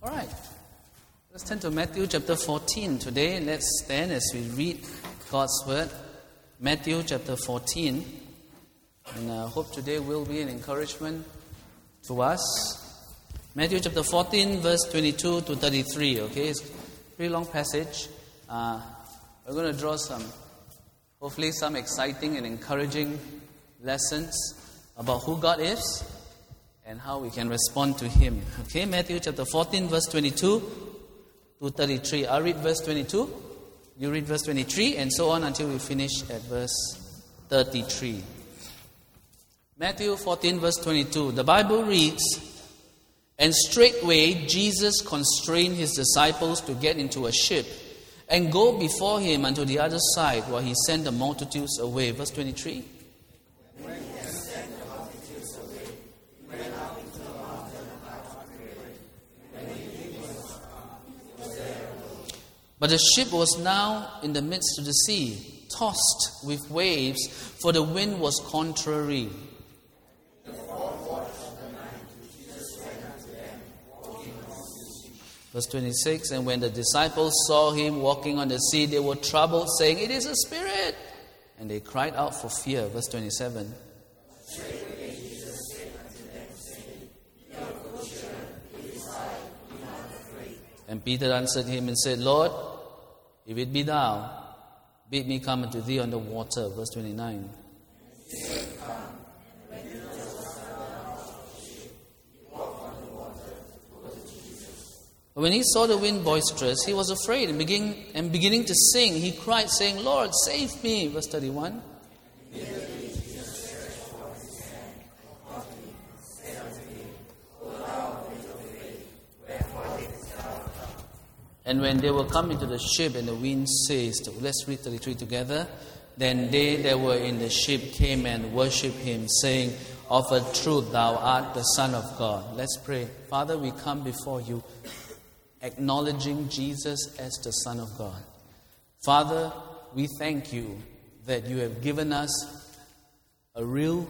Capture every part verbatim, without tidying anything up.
All right. Let's turn to Matthew chapter fourteen today. Let's stand as we read God's word. Matthew chapter fourteen. And I hope today will be an encouragement to us. Matthew chapter fourteen, verse twenty-two to thirty-three. Okay, it's a pretty long passage. Uh, we're going to draw some, hopefully some exciting and encouraging lessons about who God is and how we can respond to Him. Okay, Matthew chapter fourteen, verse twenty-two to thirty-three. I'll read verse twenty-two, you read verse twenty-three, and so on until we finish at verse thirty-three. Matthew fourteen, verse twenty-two. The Bible reads, "And straightway Jesus constrained His disciples to get into a ship and go before Him unto the other side while He sent the multitudes away." Verse twenty-three. But the ship was now in the midst of the sea, tossed with waves, for the wind was contrary. Verse twenty-six, "And when the disciples saw Him walking on the sea, they were troubled, saying, 'It is a spirit!' And they cried out for fear." Verse twenty-seven. "And Peter answered Him and said, 'Lord, if it be Thou, bid me come unto Thee on the water.'" Verse twenty-nine. "But when He saw the wind boisterous, He was afraid, and, begin, and beginning to sing, He cried, saying, 'Lord, save me.'" Verse thirty-one. "And when they were come into the ship, and the wind ceased," let's read thirty-three together. "Then they that were in the ship came and worshipped Him, saying, 'Of a truth Thou art the Son of God.'" Let's pray. Father, we come before You, acknowledging Jesus as the Son of God. Father, we thank You that You have given us a real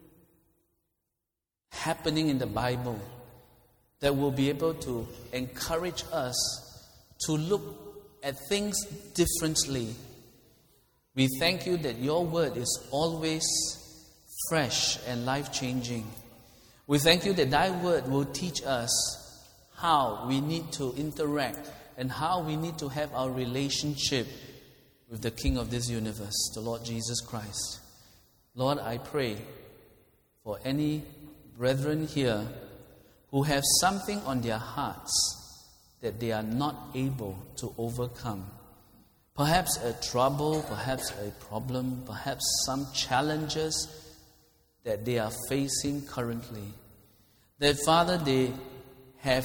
happening in the Bible that will be able to encourage us to look at things differently. We thank You that Your word is always fresh and life-changing. We thank You that Thy word will teach us how we need to interact and how we need to have our relationship with the King of this universe, the Lord Jesus Christ. Lord, I pray for any brethren here who have something on their hearts that they are not able to overcome. Perhaps a trouble, perhaps a problem, perhaps some challenges that they are facing currently. That, Father, they have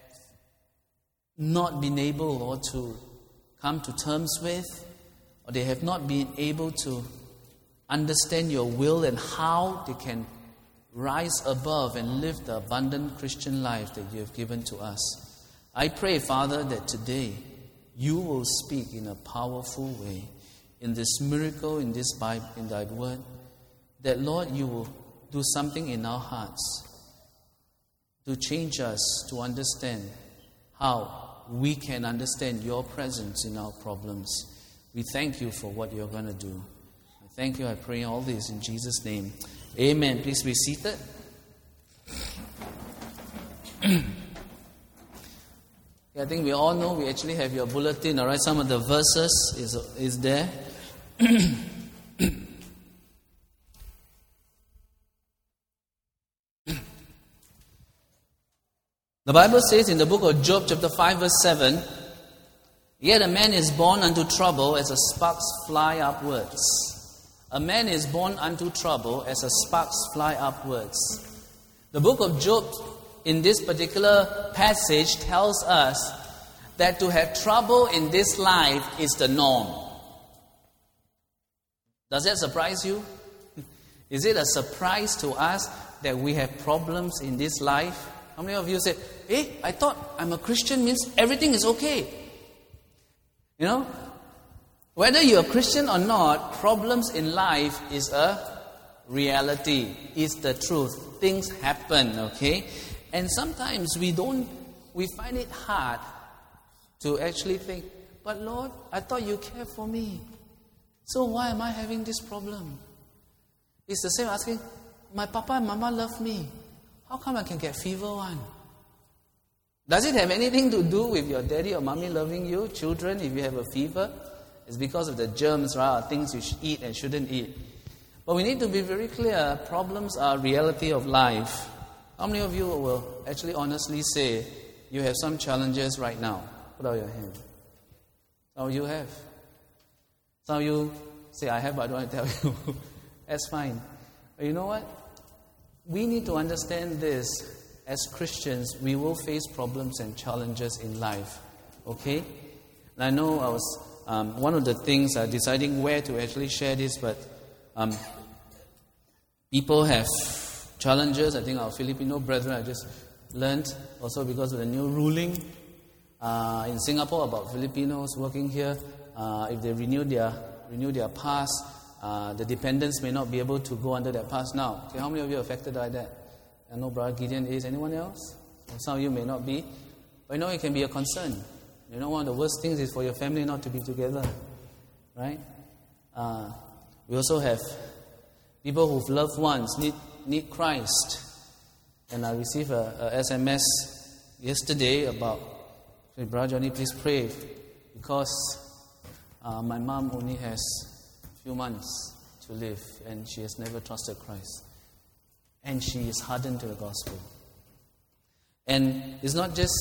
not been able, Lord, to come to terms with, or they have not been able to understand Your will and how they can rise above and live the abundant Christian life that You have given to us. I pray, Father, that today You will speak in a powerful way in this miracle, in this Bible, in Thy word, that, Lord, You will do something in our hearts to change us, to understand how we can understand Your presence in our problems. We thank You for what You're going to do. I thank You. I pray all this in Jesus' name. Amen. Please be seated. I think we all know we actually have your bulletin, all right? Some of the verses is, is there. The Bible says in the book of Job, chapter five, verse seven, "Yet a man is born unto trouble as a sparks fly upwards." A man is born unto trouble as a sparks fly upwards. The book of Job, in this particular passage, tells us that to have trouble in this life is the norm. Does that surprise you? Is it a surprise to us that we have problems in this life? How many of you say, "Hey, I thought I'm a Christian means everything is okay"? You know, whether you're a Christian or not, problems in life is a reality, is the truth. Things happen, okay? And sometimes we don't we find it hard to actually think, but Lord, I thought you cared for me. So why am I having this problem? It's the same asking, my papa and mama love me. How come I can get fever one? Does it have anything to do with your daddy or mommy loving you? Children, if you have a fever, it's because of the germs, right? Or things you should eat and shouldn't eat. But we need to be very clear, problems are reality of life. How many of you will actually honestly say you have some challenges right now? Put out your hand. Some of you have. Some of you say, I have, but I don't want to tell you. That's fine. But you know what? We need to understand this. As Christians, we will face problems and challenges in life. Okay? And I know I was, um, one of the things, uh, deciding where to actually share this, but um, people have challenges. I think our Filipino brethren, I just learned, also because of the new ruling uh, in Singapore about Filipinos working here. Uh, if they renew their renew their pass, uh, the dependents may not be able to go under that pass now. Okay, how many of you are affected by that? I know Brother Gideon is. Anyone else? Some of you may not be. But you know, it can be a concern. You know, one of the worst things is for your family not to be together. Right? Uh, we also have people who've loved ones need, need Christ. And I received a, a S M S yesterday about, Brother Johnny, please pray. Because uh, my mom only has a few months to live. And she has never trusted Christ. And she is hardened to the gospel. And it's not just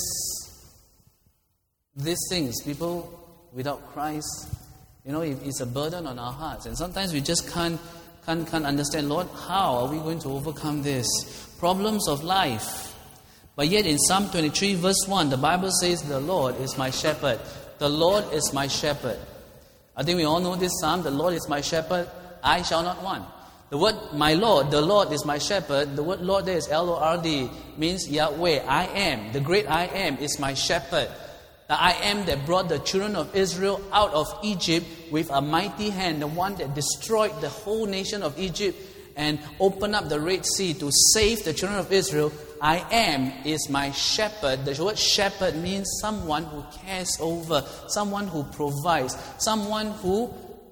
these things. People without Christ, you know, it's a burden on our hearts. And sometimes we just can't, can't, can't understand, Lord, how are we going to overcome this? Problems of life. But yet in Psalm twenty-three verse one, the Bible says, the Lord is my shepherd. The Lord is my shepherd. I think we all know this psalm, the Lord is my shepherd, I shall not want. The word my Lord, the Lord is my shepherd. The word Lord there is L O R D, means Yahweh, I am. The great I am is my shepherd. The I am that brought the children of Israel out of Egypt with a mighty hand. The one that destroyed the whole nation of Egypt and opened up the Red Sea to save the children of Israel. I am is my shepherd. The word shepherd means someone who cares over, someone who provides, someone who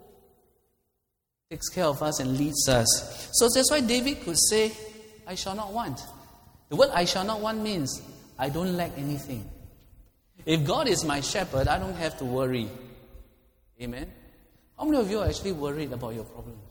takes care of us and leads us. So that's why David could say, I shall not want. The word I shall not want means I don't lack anything. If God is my shepherd, I don't have to worry. Amen? How many of you are actually worried about your problems?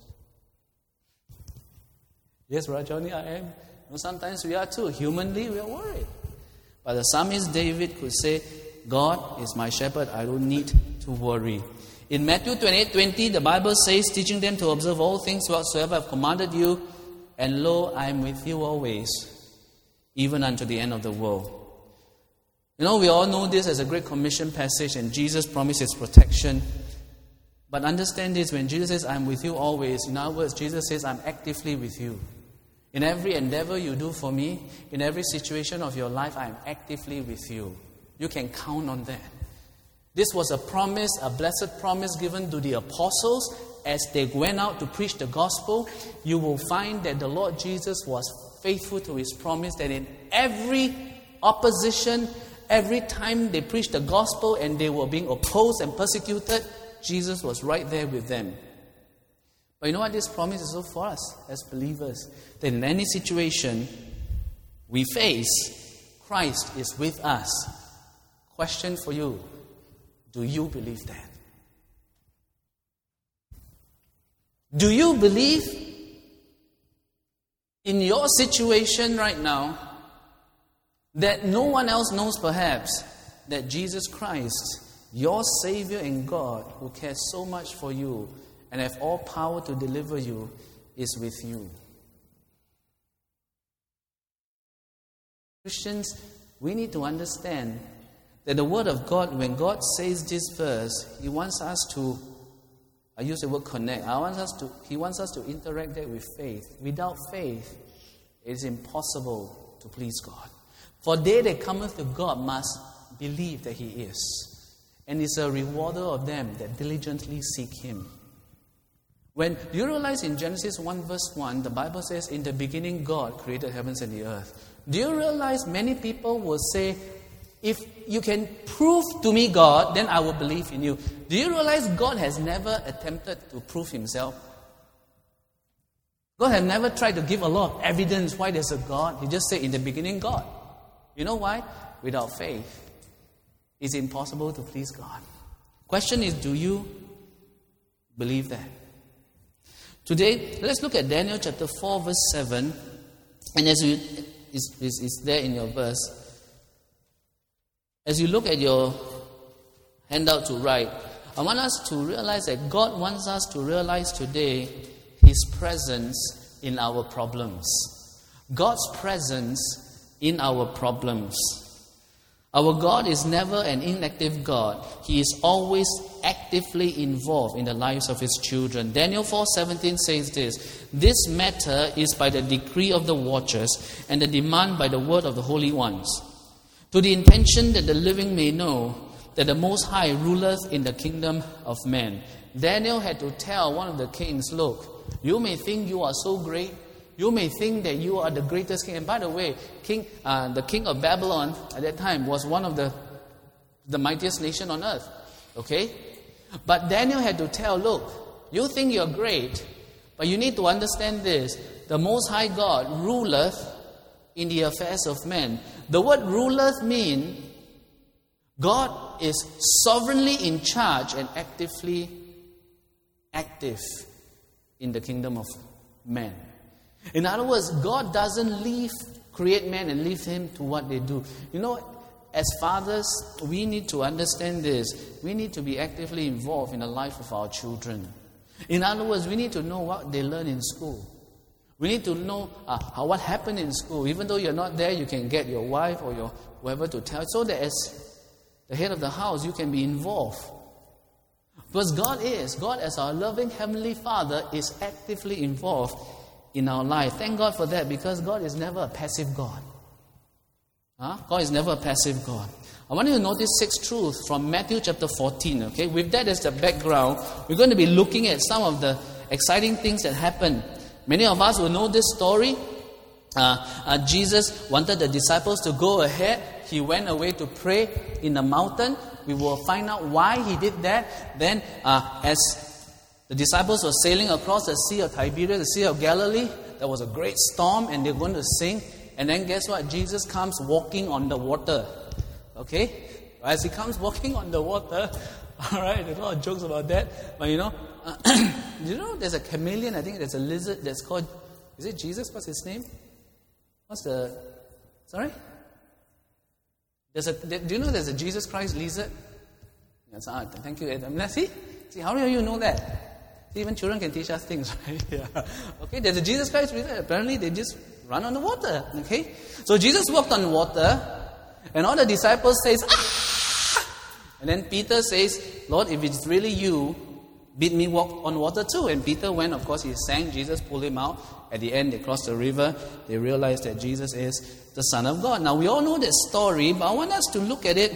Yes, Brother Johnny, I am. You know, sometimes we are too. Humanly, we are worried. But the psalmist David could say, God is my shepherd, I don't need to worry. In Matthew twenty-eight twenty, the Bible says, teaching them to observe all things whatsoever I have commanded you, and lo, I am with you always, even unto the end of the world. You know, we all know this as a Great Commission passage, and Jesus promised His protection. But understand this, when Jesus says, I am with you always, in other words, Jesus says, I am actively with you. In every endeavor you do for me, in every situation of your life, I am actively with you. You can count on that. This was a promise, a blessed promise given to the apostles as they went out to preach the gospel. You will find that the Lord Jesus was faithful to His promise, that in every opposition, every time they preached the gospel and they were being opposed and persecuted, Jesus was right there with them. But you know what this promise is for us as believers? That in any situation we face, Christ is with us. Question for you. Do you believe that? Do you believe in your situation right now that no one else knows perhaps that Jesus Christ, your Savior and God, who cares so much for you and have all power to deliver you, is with you? Christians, we need to understand that the Word of God, when God says this verse, He wants us to, I use the word connect, I want us to, He wants us to interact that with faith. Without faith, it is impossible to please God. For they that cometh to God must believe that He is, and is a rewarder of them that diligently seek Him. When you realize in Genesis one verse one, the Bible says, in the beginning God created heavens and the earth. Do you realize many people will say, if you can prove to me God, then I will believe in you. Do you realize God has never attempted to prove himself? God has never tried to give a lot of evidence why there's a God. He just said in the beginning, God. You know why? Without faith, it's impossible to please God. Question is, do you believe that? Today, let's look at Daniel chapter four, verse seven. And as you, is is there in your verse. As you look at your handout to write, I want us to realize that God wants us to realize today His presence in our problems. God's presence in our problems. Our God is never an inactive God. He is always actively involved in the lives of His children. Daniel four seventeen says this, "This matter is by the decree of the watchers and the demand by the word of the holy ones, to the intention that the living may know that the Most High ruleth in the kingdom of men." Daniel had to tell one of the kings, look, you may think you are so great. You may think that you are the greatest king. And by the way, king, uh, the king of Babylon at that time was one of the, the mightiest nation on earth. Okay? But Daniel had to tell, look, you think you're great, but you need to understand this. The Most High God ruleth in the affairs of men. The word ruleth means God is sovereignly in charge and actively active in the kingdom of men. In other words, God doesn't leave, create man and leave him to what they do. You know, as fathers, we need to understand this. We need to be actively involved in the life of our children. In other words, we need to know what they learn in school. We need to know uh, how, what happened in school. Even though you're not there, you can get your wife or your whoever to tell, so that as the head of the house, you can be involved. Because God is, God as our loving Heavenly Father is actively involved in our life. Thank God for that, because God is never a passive God. Huh? God is never a passive God. I want you to notice six truths from Matthew chapter fourteen. Okay, with that as the background, we're going to be looking at some of the exciting things that happened. Many of us will know this story. Uh, uh, Jesus wanted the disciples to go ahead. He went away to pray in the mountain. We will find out why he did that. Then, uh, as the disciples were sailing across the Sea of Tiberias, the Sea of Galilee, there was a great storm and they're going to sink. And then guess what? Jesus comes walking on the water. Okay? As he comes walking on the water, all right, there's a lot of jokes about that. But you know, uh, you know there's a chameleon, I think there's a lizard that's called, is it Jesus? What's his name? What's the, sorry? There's a, do you know there's a Jesus Christ lizard? That's art. Thank you, Adam. Now, see? See, how do you know that? See, even children can teach us things, right? Yeah. Okay, there's a Jesus Christ lizard. Apparently, they just run on the water. Okay? So, Jesus walked on water, and all the disciples says, ah! And then Peter says, Lord, if it's really you, bid me walk on water too. And Peter went, of course, he sang. Jesus pulled him out. At the end, they crossed the river. They realized that Jesus is the Son of God. Now, we all know this story, but I want us to look at it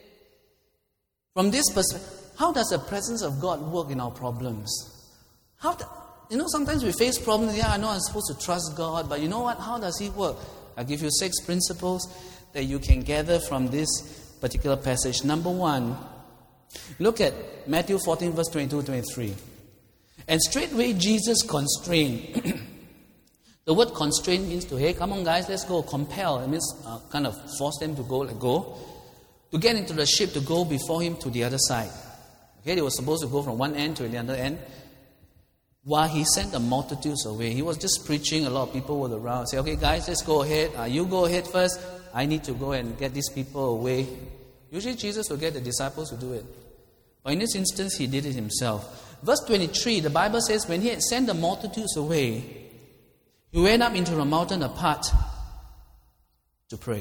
from this perspective. How does the presence of God work in our problems? How do, you know, sometimes we face problems. Yeah, I know I'm supposed to trust God, but you know what? How does He work? I'll give you six principles that you can gather from this particular passage. Number one, look at Matthew fourteen, verse twenty-two to twenty-three. And straightway Jesus constrained. The word constrain means to, hey, come on guys, let's go. Compel. It means uh, kind of force them to go, let go. To get into the ship, to go before him to the other side. Okay, they were supposed to go from one end to the other end. While he sent the multitudes away, he was just preaching. A lot of people were around. Say, okay guys, let's go ahead. Uh, you go ahead first. I need to go and get these people away. Usually Jesus will get the disciples to do it. But in this instance, he did it himself. Verse twenty-three, the Bible says, when he had sent the multitudes away, he went up into a mountain apart to pray.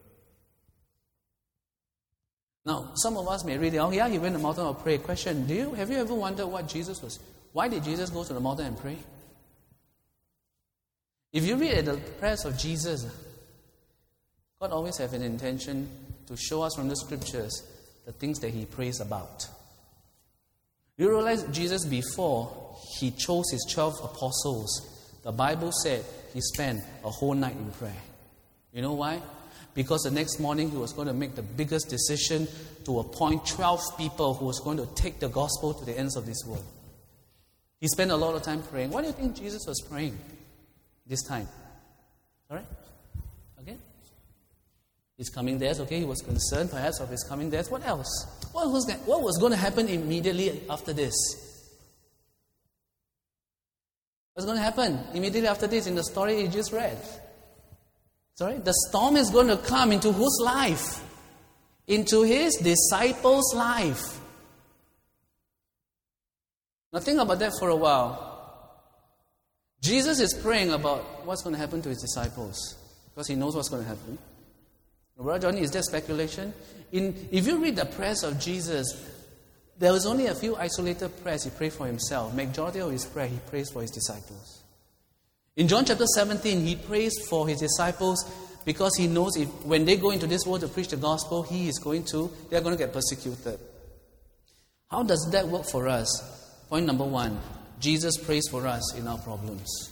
Now, some of us may read it, oh yeah, he went to the mountain to pray. Question, do you, have you ever wondered what Jesus was? Why did Jesus go to the mountain and pray? If you read the prayers of Jesus, God always has an intention to show us from the scriptures the things that he prays about. You realize Jesus, before he chose his twelve apostles, the Bible said he spent a whole night in prayer. You know why? because the next morning he was going to make the biggest decision to appoint twelve people who was going to take the gospel to the ends of this world. He spent a lot of time praying. What do you think Jesus was praying this time? Sorry? Okay? His coming death, okay, he was concerned perhaps of his coming death. What else? What was, that, what was going to happen immediately after this? What's going to happen immediately after this in the story you just read? Sorry? The storm is going to come into whose life? Into his disciples' life. Now think about that for a while. Jesus is praying about what's going to happen to his disciples because he knows what's going to happen. Brother Johnny, is that speculation? In, if you read the prayers of Jesus, there was only a few isolated prayers he prayed for himself. Majority of his prayer, he prays for his disciples. In John chapter seventeen, he prays for his disciples because he knows if when they go into this world to preach the gospel, he is going to, they're going to get persecuted. How does that work for us? Point number one, Jesus prays for us in our problems.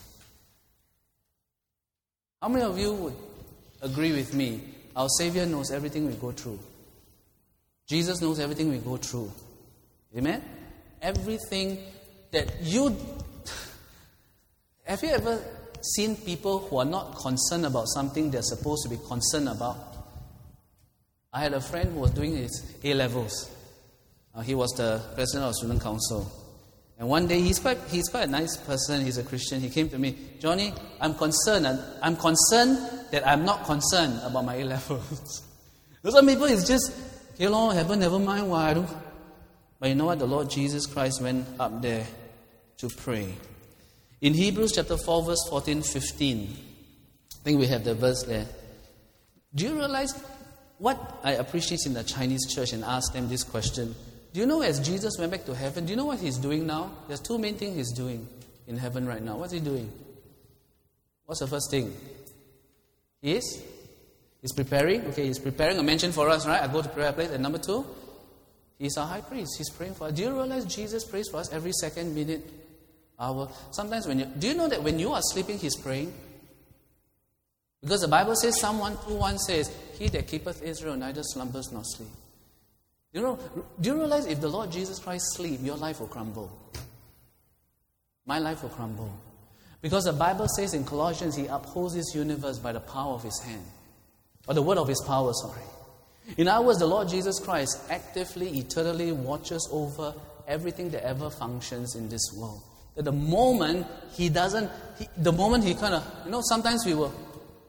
How many of you would agree with me? Our Savior knows everything we go through. Jesus knows everything we go through. Amen? Everything that you... Have you ever seen people who are not concerned about something they're supposed to be concerned about? I had a friend who was doing his A-levels. Uh, he was the president of student council. And one day, he's quite, he's quite a nice person, he's a Christian. He came to me, Johnny, I'm concerned. I'm concerned that I'm not concerned about my A-levels. Some people, it's just, okay, Lord, heaven, never mind, why I don't... But you know what? The Lord Jesus Christ went up there to pray. In Hebrews chapter four, verse fourteen, fifteen, I think we have the verse there. Do you realize what I appreciate in the Chinese church and ask them this question? Do you know as Jesus went back to heaven, do you know what he's doing now? There's two main things he's doing in heaven right now. What's he doing? What's the first thing? He is? He's preparing. Okay, he's preparing a mansion for us, right? I go to prayer place. And number two, he's our high priest. He's praying for us. Do you realize Jesus prays for us every second, minute, hour? Sometimes when you... Do you know that when you are sleeping, he's praying? Because the Bible says, Psalm one two one says, He that keepeth Israel neither slumbers nor sleep. You know, do you realize if the Lord Jesus Christ sleep, your life will crumble? My life will crumble. Because the Bible says in Colossians, He upholds this universe by the power of His hand. Or the word of His power, sorry. In other words, the Lord Jesus Christ actively, eternally watches over everything that ever functions in this world. That the moment He doesn't, he, the moment He kind of, you know, sometimes we will...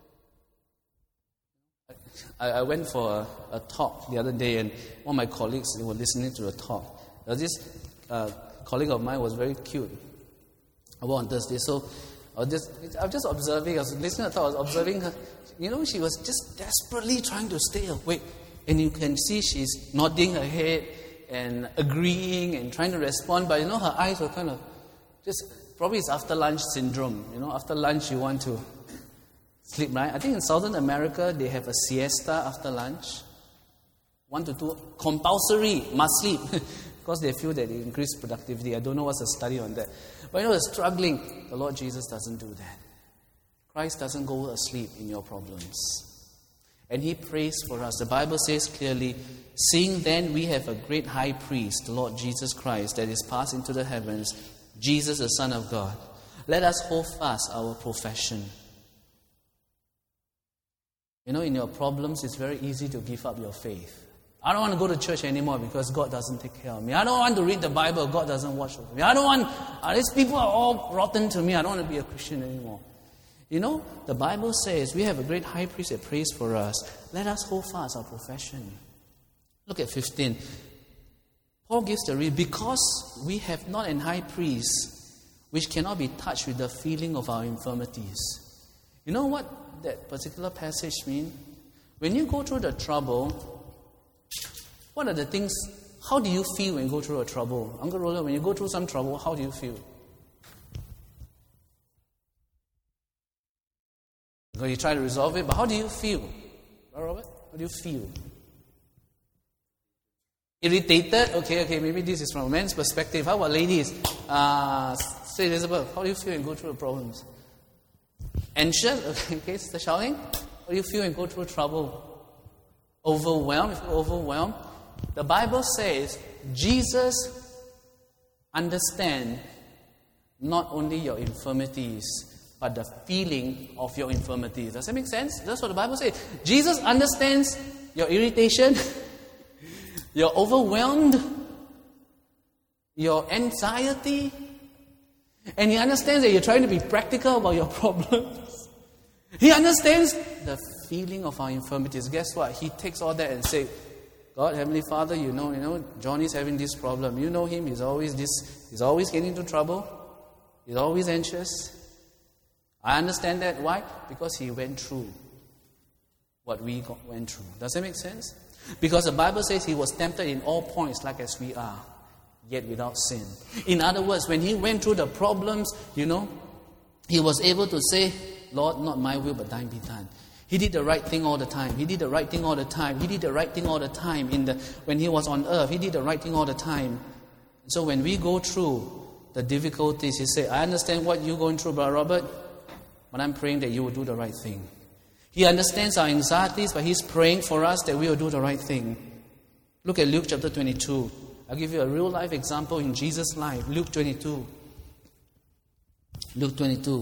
I, I went for a, a talk the other day, and one of my colleagues, they were listening to the talk. There was this uh, colleague of mine was very cute. I was on Thursday, so I was just, I was just observing, I was listening to the talk, I was observing her. You know, she was just desperately trying to stay awake. And you can see she's nodding her head and agreeing and trying to respond, but you know, her eyes were kind of just, probably it's after lunch syndrome. You know, after lunch you want to sleep, right? I think in Southern America, they have a siesta after lunch. One to two, compulsory, must sleep. Because they feel that it increases productivity. I don't know what's the study on that. But you know, the struggling, the Lord Jesus doesn't do that. Christ doesn't go asleep in your problems. And He prays for us. The Bible says clearly, seeing then we have a great high priest, the Lord Jesus Christ, that is passed into the heavens, Jesus the Son of God. Let us hold fast our profession. You know, in your problems, it's very easy to give up your faith. I don't want to go to church anymore because God doesn't take care of me. I don't want to read the Bible, God doesn't watch over me. I don't want, uh, these people are all rotten to me. I don't want to be a Christian anymore. You know, the Bible says we have a great high priest that prays for us. Let us hold fast our profession. Look at fifteen. Paul gives the reason, because we have not an high priest which cannot be touched with the feeling of our infirmities. You know what that particular passage means? When you go through the trouble, what are the things, how do you feel when you go through a trouble? Uncle Roland, when you go through some trouble, how do you feel? Because you try to resolve it, but how do you feel? Robert, how do you feel? Irritated? Okay, okay, maybe this is from a man's perspective. How about ladies? Uh, say Elizabeth, how do you feel when you go through the problems? Anxious? Okay, okay, Sister Shaoling? What do you feel when you go through trouble? Overwhelmed? If you're overwhelmed, the Bible says Jesus understands not only your infirmities, but the feeling of your infirmities. Does that make sense? That's what the Bible says. Jesus understands your irritation, you're overwhelmed, your anxiety, and He understands that you're trying to be practical about your problems. He understands the feeling of our infirmities. Guess what? He takes all that and says, God, Heavenly Father, you know, you know, Johnny's having this problem. You know him, he's always this, he's always getting into trouble. He's always anxious. I understand that. Why? Because he went through what we got, went through. Does that make sense? Because the Bible says he was tempted in all points like as we are, yet without sin. In other words, when he went through the problems, you know, he was able to say, Lord, not my will, but thine be done. He did the right thing all the time. He did the right thing all the time. He did the right thing all the time. In the when he was on earth, he did the right thing all the time. So when we go through the difficulties, he said, I understand what you're going through, Brother Robert, but I'm praying that you will do the right thing. He understands our anxieties, but he's praying for us that we will do the right thing. Look at Luke chapter twenty-two. I'll give you a real life example in Jesus' life. Luke twenty-two. Luke twenty-two.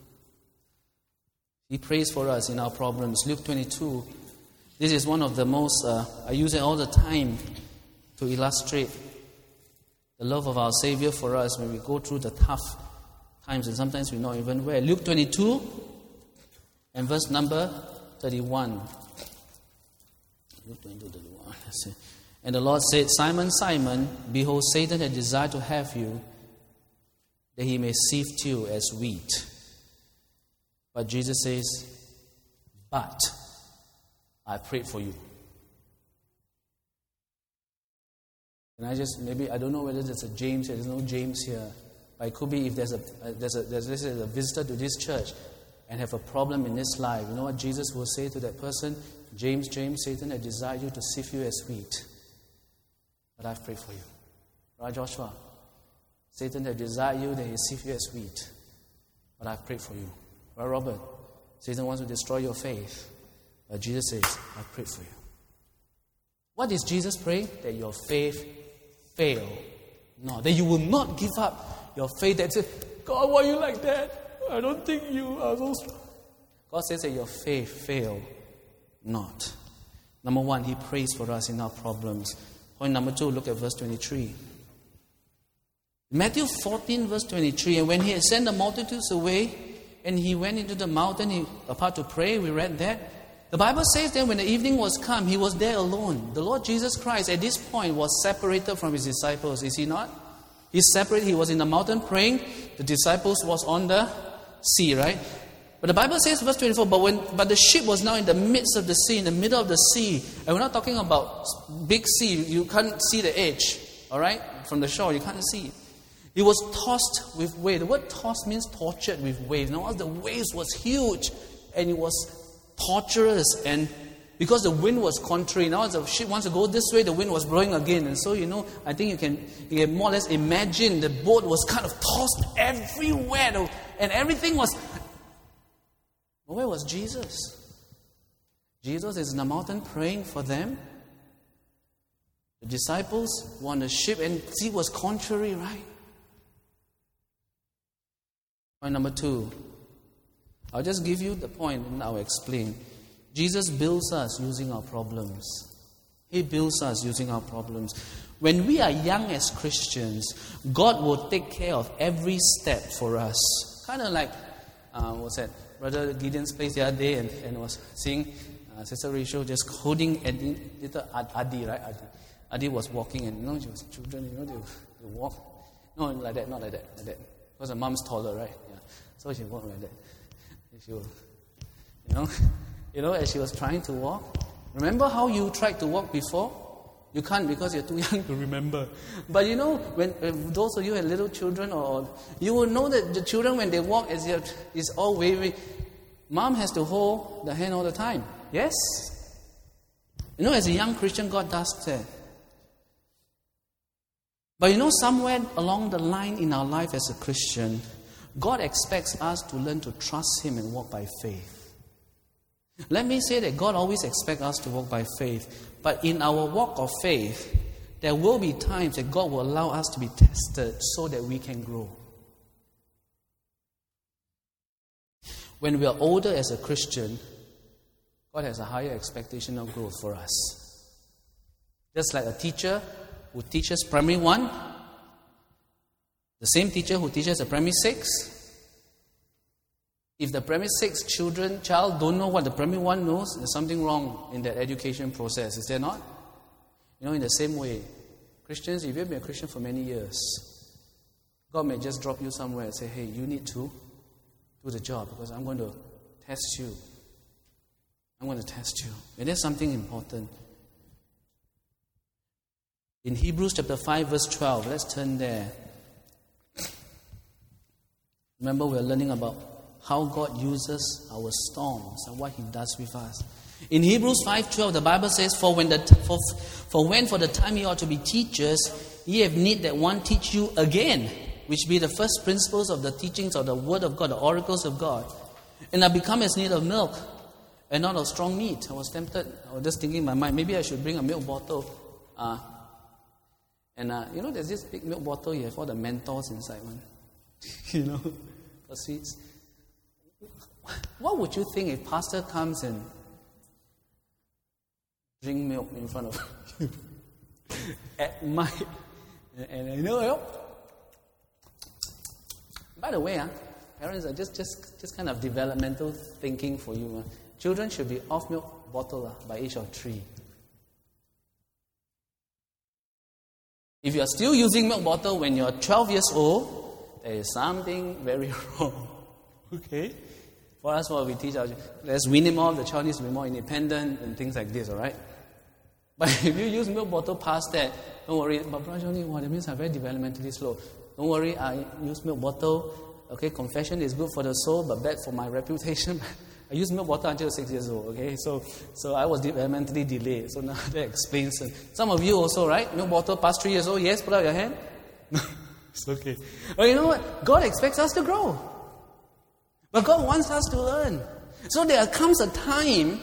He prays for us in our problems. Luke twenty-two. This is one of the most, uh, I use it all the time to illustrate the love of our Savior for us when we go through the tough times and sometimes we're not even aware. Luke twenty-two and verse number thirty-one. Luke twenty-two, thirty-one. Let's see. And the Lord said, Simon, Simon, behold, Satan had desired to have you, that he may sift you as wheat. But Jesus says, but I prayed for you. And I just, maybe, I don't know whether there's a James here. There's no James here. But it could be if there's a, there's a, there's a visitor to this church and have a problem in this life. You know what Jesus will say to that person? James, James, Satan had desired you to sift you as wheat. But I've prayed for you. Right, Joshua? Satan had desired you that he sift you as wheat. But I've prayed for you. Right, Robert? Satan wants to destroy your faith. But Jesus says, I pray for you. What is Jesus praying? That your faith fail. No, that you will not give up your faith that says, God, why are you like that? I don't think you are so strong. God says that your faith fail not. Number one, He prays for us in our problems. Point number two, look at verse twenty-three. Matthew fourteen, verse twenty-three. And when He had sent the multitudes away, and He went into the mountain he, apart to pray, we read that. The Bible says that when the evening was come, He was there alone. The Lord Jesus Christ at this point was separated from His disciples, is He not? He's separate. He was in the mountain praying. The disciples was on the sea, right? But the Bible says, verse twenty-four, but when but the ship was now in the midst of the sea, in the middle of the sea. And we're not talking about big sea. You can't see the edge, all right? From the shore, you can't see. It was tossed with waves. The word tossed means tortured with waves. Now, the waves was huge, and it was torturous, and because the wind was contrary. Now, as the ship wants to go this way, the wind was blowing again, and so you know, I think you can, you can more or less imagine the boat was kind of tossed everywhere, and everything was. But where was Jesus? Jesus is in the mountain praying for them. The disciples were on the ship, and the sea was contrary, right? Point number two. I'll just give you the point and I'll explain. Jesus builds us using our problems. He builds us using our problems. When we are young as Christians, God will take care of every step for us. Kind of like, uh, what's that? Brother Gideon's place the other day, and, and was seeing uh, Sister Rachel just holding Adi, little Adi, right? Adi. Adi was walking, and you know, she was children, you know, they, they walk. No, like that, not like that, like that. Because her mom's taller, right? Yeah. So she walked like that. She was, you know, you know, as she was trying to walk. Remember how you tried to walk before? You can't because you're too young to remember. But you know, when, when those of you had little children, or you will know that the children, when they walk, as is all wavy. Mom has to hold the hand all the time. Yes? You know, as a young Christian, God does that. But you know, somewhere along the line in our life as a Christian, God expects us to learn to trust Him and walk by faith. Let me say that God always expects us to walk by faith. But in our walk of faith, there will be times that God will allow us to be tested so that we can grow. When we are older as a Christian, God has a higher expectation of growth for us. Just like a teacher who teaches primary one, the same teacher who teaches a primary six. If the primary six children, child don't know what the primary one knows, there's something wrong in that education process. Is there not? You know, in the same way, Christians, if you've been a Christian for many years, God may just drop you somewhere and say, hey, you need to do the job because I'm going to test you. I'm going to test you. And there's something important. In Hebrews chapter five, verse twelve, let's turn there. Remember, we're learning about how God uses our storms and what He does with us. In Hebrews five twelve, the Bible says, For when the for, for when for the time ye ought to be teachers, ye have need that one teach you again, which be the first principles of the teachings of the Word of God, the oracles of God, and I become as need of milk and not of strong meat. I was tempted. I was just thinking in my mind, maybe I should bring a milk bottle. Uh, and uh, you know, there's this big milk bottle. You have all the Mentos inside one. You know, for sweets. What would you think if pastor comes and drink milk in front of you at my and, and you know, by the way, uh, parents are just, just just kind of developmental thinking for you. Uh. Children should be off milk bottle uh, by age of three. If you are still using milk bottle when you're twelve years old, there is something very wrong. Okay? For us, what we teach our children, let's wean him off, the child needs to be more independent and things like this, alright? But if you use milk bottle past that, don't worry. But Brother Johnny, well, that means I'm very developmentally slow. Don't worry, I use milk bottle. Okay, confession is good for the soul, but bad for my reputation. I used milk bottle until six years old, okay? So so I was developmentally delayed. So now that explains it. Some of you also, right? Milk bottle past three years old, yes, put out your hand. It's okay. But you know what? God expects us to grow. But God wants us to learn. So there comes a time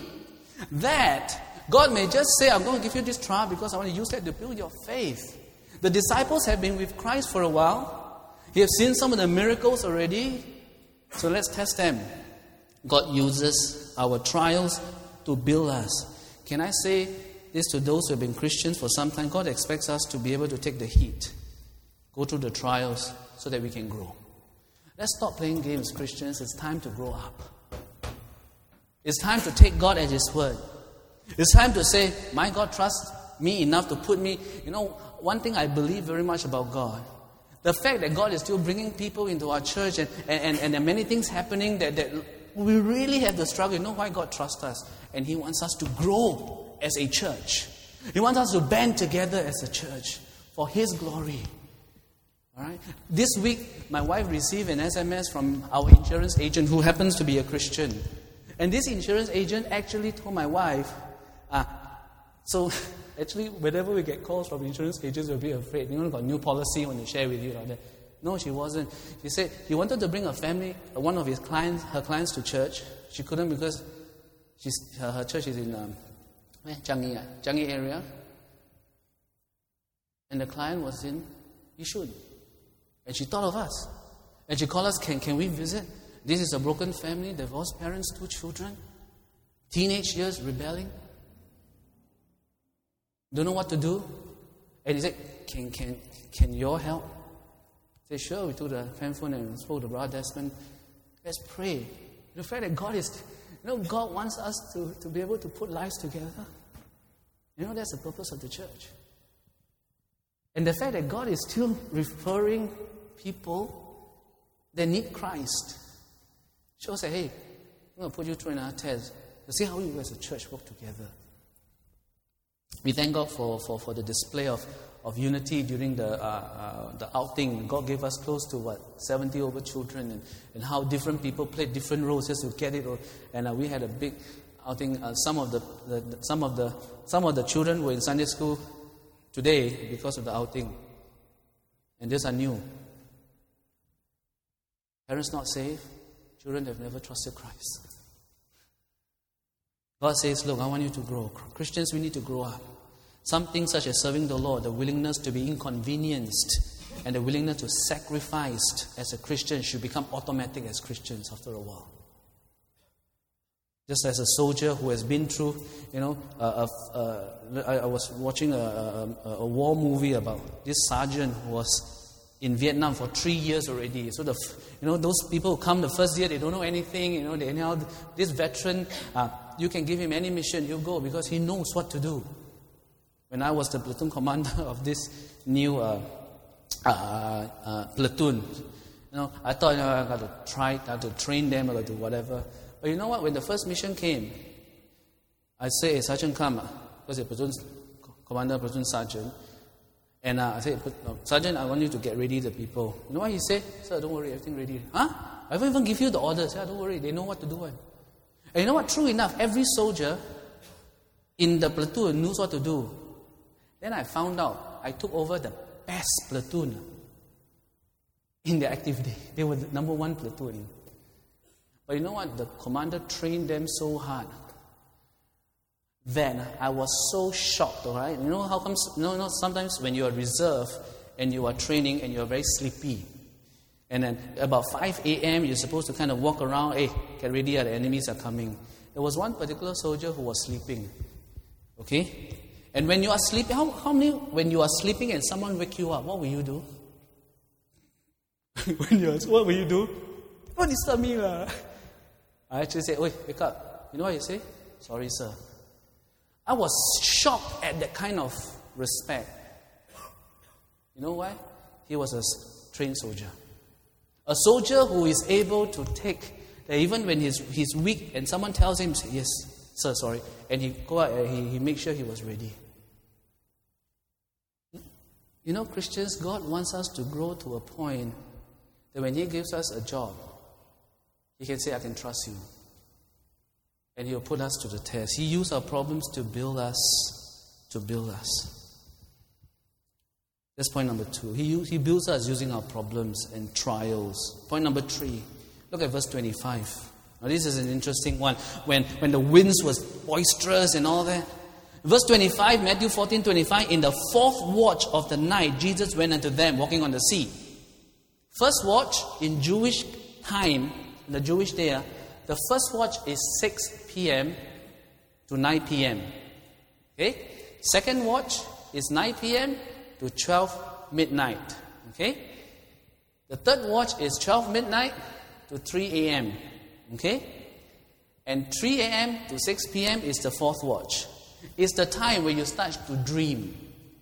that God may just say, I'm going to give you this trial because I want to use that to build your faith. The disciples have been with Christ for a while. He have seen some of the miracles already. So let's test them. God uses our trials to build us. Can I say this to those who have been Christians for some time? God expects us to be able to take the heat, go through the trials so that we can grow. Let's stop playing games, Christians. It's time to grow up. It's time to take God at His word. It's time to say, my God trusts me enough to put me... You know, one thing I believe very much about God, the fact that God is still bringing people into our church and, and, and there are many things happening that, that we really have the struggle. You know why God trusts us? And He wants us to grow as a church. He wants us to band together as a church for His glory. All right. This week, my wife received an S M S from our insurance agent who happens to be a Christian. And this insurance agent actually told my wife, uh, so actually, whenever we get calls from insurance agents, we'll be afraid. You know, got new policy when they share with you like that. No, she wasn't. She said he wanted to bring a family, uh, one of his clients, her clients to church. She couldn't because she's, her, her church is in um, where? Changi, Changi area. And the client was in Yishun. And she thought of us. And she called us, can, can we visit? This is a broken family, divorced parents, two children, teenage years, rebelling. Don't know what to do. And he said, can, can, can you all help? I said, sure. We took the fan phone and spoke to Brother Desmond. Let's pray. The fact that God is, you know, God wants us to, to be able to put lives together. You know, that's the purpose of the church. And the fact that God is still referring people that need Christ shows that, hey, I'm going to put you through another test to see how you as a church work together. We thank God for, for, for the display of, of unity during the uh, uh, the outing. God gave us close to, what, seventy over children, and, and how different people played different roles just to get it. And uh, we had a big outing. Uh, some of the, the, the some of the some of the children were in Sunday school today because of the outing. And these are new. Parents not saved. Children have never trusted Christ. God says, look, I want you to grow. Christians, we need to grow up. Some things such as serving the Lord, the willingness to be inconvenienced, and the willingness to sacrifice as a Christian should become automatic as Christians after a while. Just as a soldier who has been through, you know, uh, uh, I, I was watching a, a, a war movie about this sergeant who was in Vietnam for three years already. So, the, you know, those people who come the first year, they don't know anything, you know, they anyhow, this veteran, uh, you can give him any mission, he'll go because he knows what to do. When I was the platoon commander of this new uh, uh, uh, platoon, you know, I thought, you know, I got to try, I got to train them, I got to do whatever. But you know what? When the first mission came, I say, hey, Sergeant, come, because the platoon commander, platoon sergeant, and uh, I said, Sergeant, I want you to get ready the people. You know what he said? Sir, don't worry, everything ready. Huh? I won't even give you the orders. Yeah, don't worry, they know what to do. And you know what? True enough, every soldier in the platoon knows what to do. Then I found out, I took over the best platoon in the active day. They were the number one platoon. But you know what? The commander trained them so hard. Then I was so shocked, all right? You know how comes, you know, you know, sometimes when you are reserve and you are training and you are very sleepy. And then about five a.m. you're supposed to kind of walk around, hey, get ready, the enemies are coming. There was one particular soldier who was sleeping. Okay? And when you are sleeping, how, how many, when you are sleeping and someone wake you up, what will you do? when you are, what will you do? Don't disturb me, lah. I actually say, wait, wake up. You know what you say? Sorry, sir. I was shocked at that kind of respect. You know why? He was a trained soldier. A soldier who is able to take, that even when he's, he's weak and someone tells him, yes, sir, sorry, and he go out and he, he makes sure he was ready. You know, Christians, God wants us to grow to a point that when He gives us a job, He can say, I can trust you. And He'll put us to the test. He used our problems to build us, to build us. That's point number two. He, he builds us using our problems and trials. Point number three. Look at verse twenty-five. Now this is an interesting one. When, when the winds was boisterous and all that. Verse twenty-five, Matthew fourteen twenty-five. In the fourth watch of the night, Jesus went unto them walking on the sea. First watch in Jewish time, the Jewish day, the first watch is six p.m. to nine p.m. Okay? Second watch is nine p.m. to twelve midnight. Okay? The third watch is twelve midnight to three a.m. Okay? And three a.m. to six p.m. is the fourth watch. It's the time where you start to dream.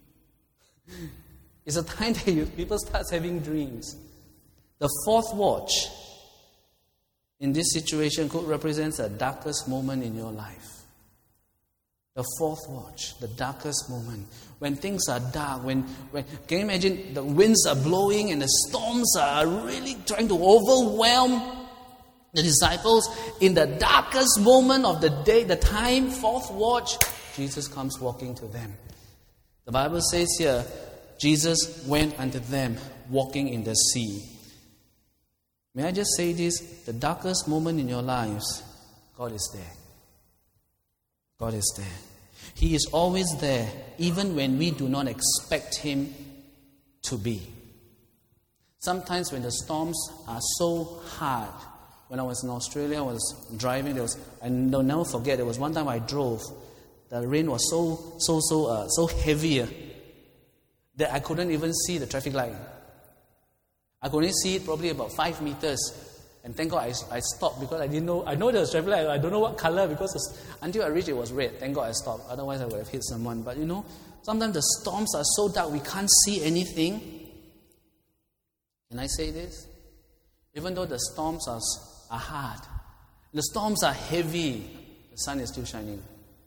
It's the time that you, people start having dreams. The fourth watch in this situation could represent the darkest moment in your life. The fourth watch, the darkest moment. When things are dark, when, when can you imagine the winds are blowing and the storms are really trying to overwhelm the disciples. In the darkest moment of the day, the time, fourth watch, Jesus comes walking to them. The Bible says here, Jesus went unto them walking in the sea. May I just say this? The darkest moment in your lives, God is there. God is there. He is always there, even when we do not expect Him to be. Sometimes when the storms are so hard. When I was in Australia, I was driving. There was, and I'll never forget, there was one time I drove. The rain was so, so, so, uh, so heavy uh, that I couldn't even see the traffic light. I could only see it probably about five meters. And thank God I, I stopped because I didn't know. I know there was traffic light. I don't know what color because until I reached it was red. Thank God I stopped. Otherwise I would have hit someone. But you know, sometimes the storms are so dark we can't see anything. Can I say this? Even though the storms are, are hard, the storms are heavy, the sun is still shining.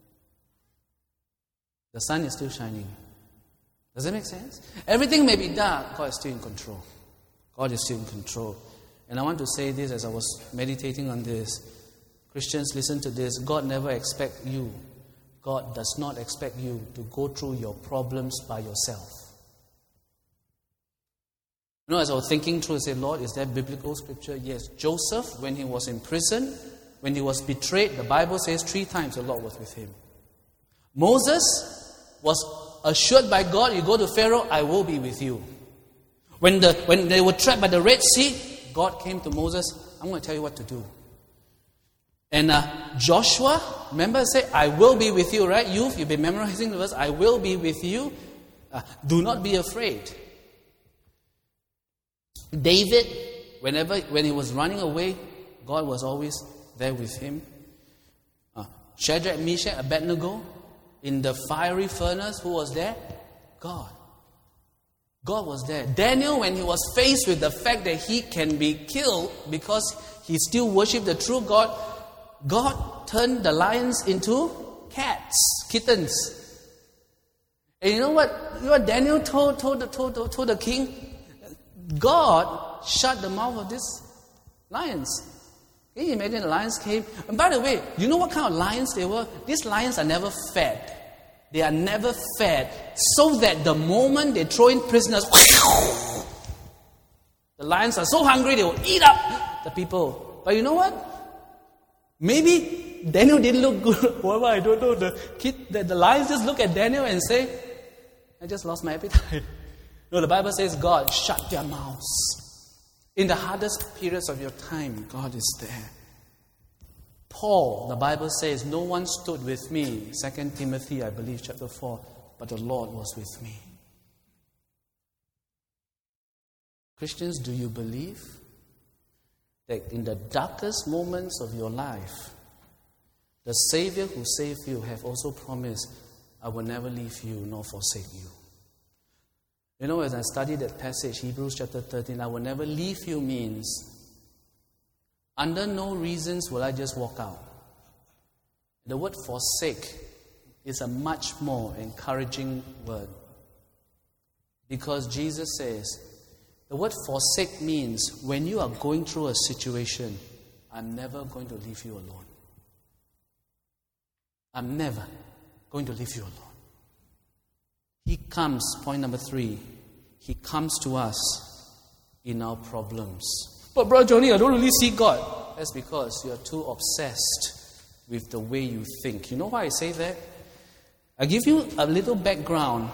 The sun is still shining. Does that make sense? Everything may be dark, God is still in control. God is still in control. And I want to say this as I was meditating on this. Christians, listen to this. God never expects you. God does not expect you to go through your problems by yourself. You know, as I was thinking through, I said, Lord, is there biblical scripture? Yes. Joseph, when he was in prison, when he was betrayed, the Bible says three times the Lord was with him. Moses was assured by God, you go to Pharaoh, I will be with you. When the when they were trapped by the Red Sea, God came to Moses, I'm going to tell you what to do. And uh, Joshua, remember, say, I will be with you, right? Youth, you've been memorizing the verse, I will be with you. Uh, do not be afraid. David, whenever when he was running away, God was always there with him. Uh, Shadrach, Meshach, Abednego, in the fiery furnace, who was there? God. God was there. Daniel, when he was faced with the fact that he can be killed because he still worshipped the true God, God turned the lions into cats, kittens. And you know what? You know what Daniel told, told, told, told, told the king? God shut the mouth of these lions. Can you imagine the lions came? And by the way, you know what kind of lions they were? These lions are never fed. They are never fed, so that the moment they throw in prisoners, the lions are so hungry they will eat up the people. But you know what? Maybe Daniel didn't look good. Whatever, I don't know. The kid, the, the lions just look at Daniel and say, I just lost my appetite. No, the Bible says God shut their mouths. In the hardest periods of your time, God is there. Paul, the Bible says, no one stood with me. Second Timothy, I believe, chapter four. But the Lord was with me. Christians, do you believe that in the darkest moments of your life, the Savior who saved you have also promised, I will never leave you nor forsake you. You know, as I studied that passage, Hebrews chapter thirteen, I will never leave you means, under no reasons will I just walk out. The word forsake is a much more encouraging word. Because Jesus says, the word forsake means when you are going through a situation, I'm never going to leave you alone. I'm never going to leave you alone. He comes, point number three, He comes to us in our problems. But Brother Johnny, I don't really see God. That's because you're too obsessed with the way you think. You know why I say that? I'll give you a little background.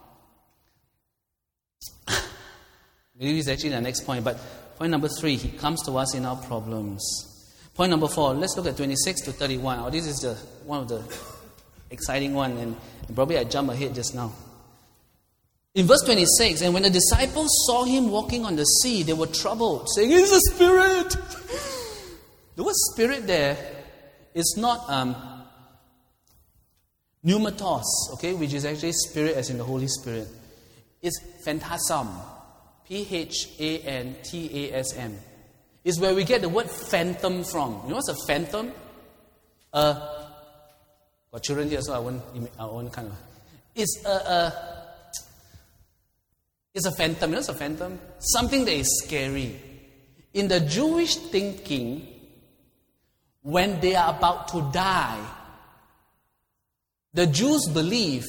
Maybe it's actually the next point, but point number three, He comes to us in our problems. Point number four, let's look at twenty-six to thirty-one. Oh, this is the one of the exciting one, and probably I jumped ahead just now. In verse twenty-six, and when the disciples saw Him walking on the sea, they were troubled, saying, it's a spirit. The word spirit there is not um, pneumatos, okay, which is actually spirit as in the Holy Spirit. It's phantasm, P H A N T A S M. It's where we get the word phantom from. You know what's a phantom? Uh, got children here, so I won't, I won't kind of... It's a... a It's a phantom. You know what's a phantom? Something that is scary. In the Jewish thinking, when they are about to die, the Jews believe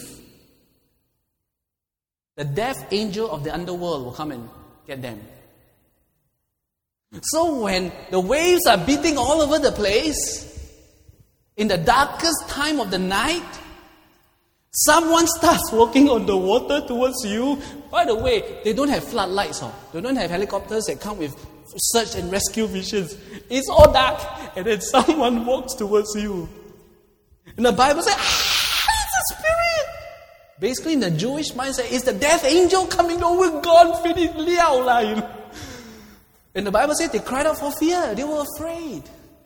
the death angel of the underworld will come and get them. So when the waves are beating all over the place, in the darkest time of the night, someone starts walking on the water towards you. By the way, they don't have floodlights. Huh? They don't have helicopters that come with search and rescue missions. It's all dark. And then someone walks towards you. And the Bible says, ah, it's a spirit. Basically, in the Jewish mindset, it's the death angel coming over. God, finish liao lah, you know. And the Bible says they cried out for fear. They were afraid.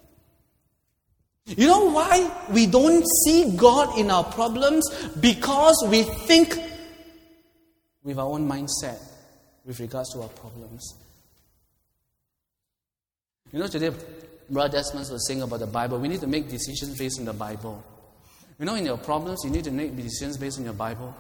You know why we don't see God in our problems? Because we think with our own mindset with regards to our problems. You know, today, Brother Desmond was saying about the Bible. We need to make decisions based on the Bible. You know, in your problems, you need to make decisions based on your Bible.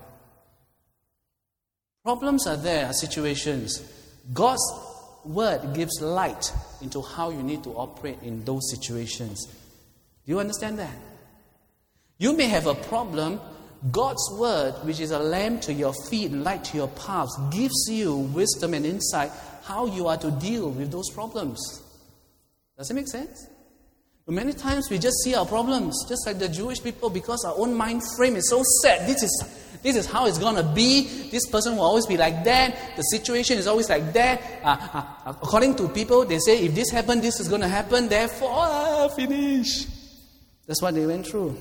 Problems are there, are situations. God's Word gives light into how you need to operate in those situations. Do you understand that? You may have a problem. God's Word, which is a lamp to your feet and light to your paths, gives you wisdom and insight how you are to deal with those problems. Does it make sense? Many times we just see our problems, just like the Jewish people, because our own mind frame is so set. This is this is how it's going to be. This person will always be like that. The situation is always like that. Uh, uh, according to people, they say, if this happened, this is going to happen. Therefore, ah, finish. That's what they went through.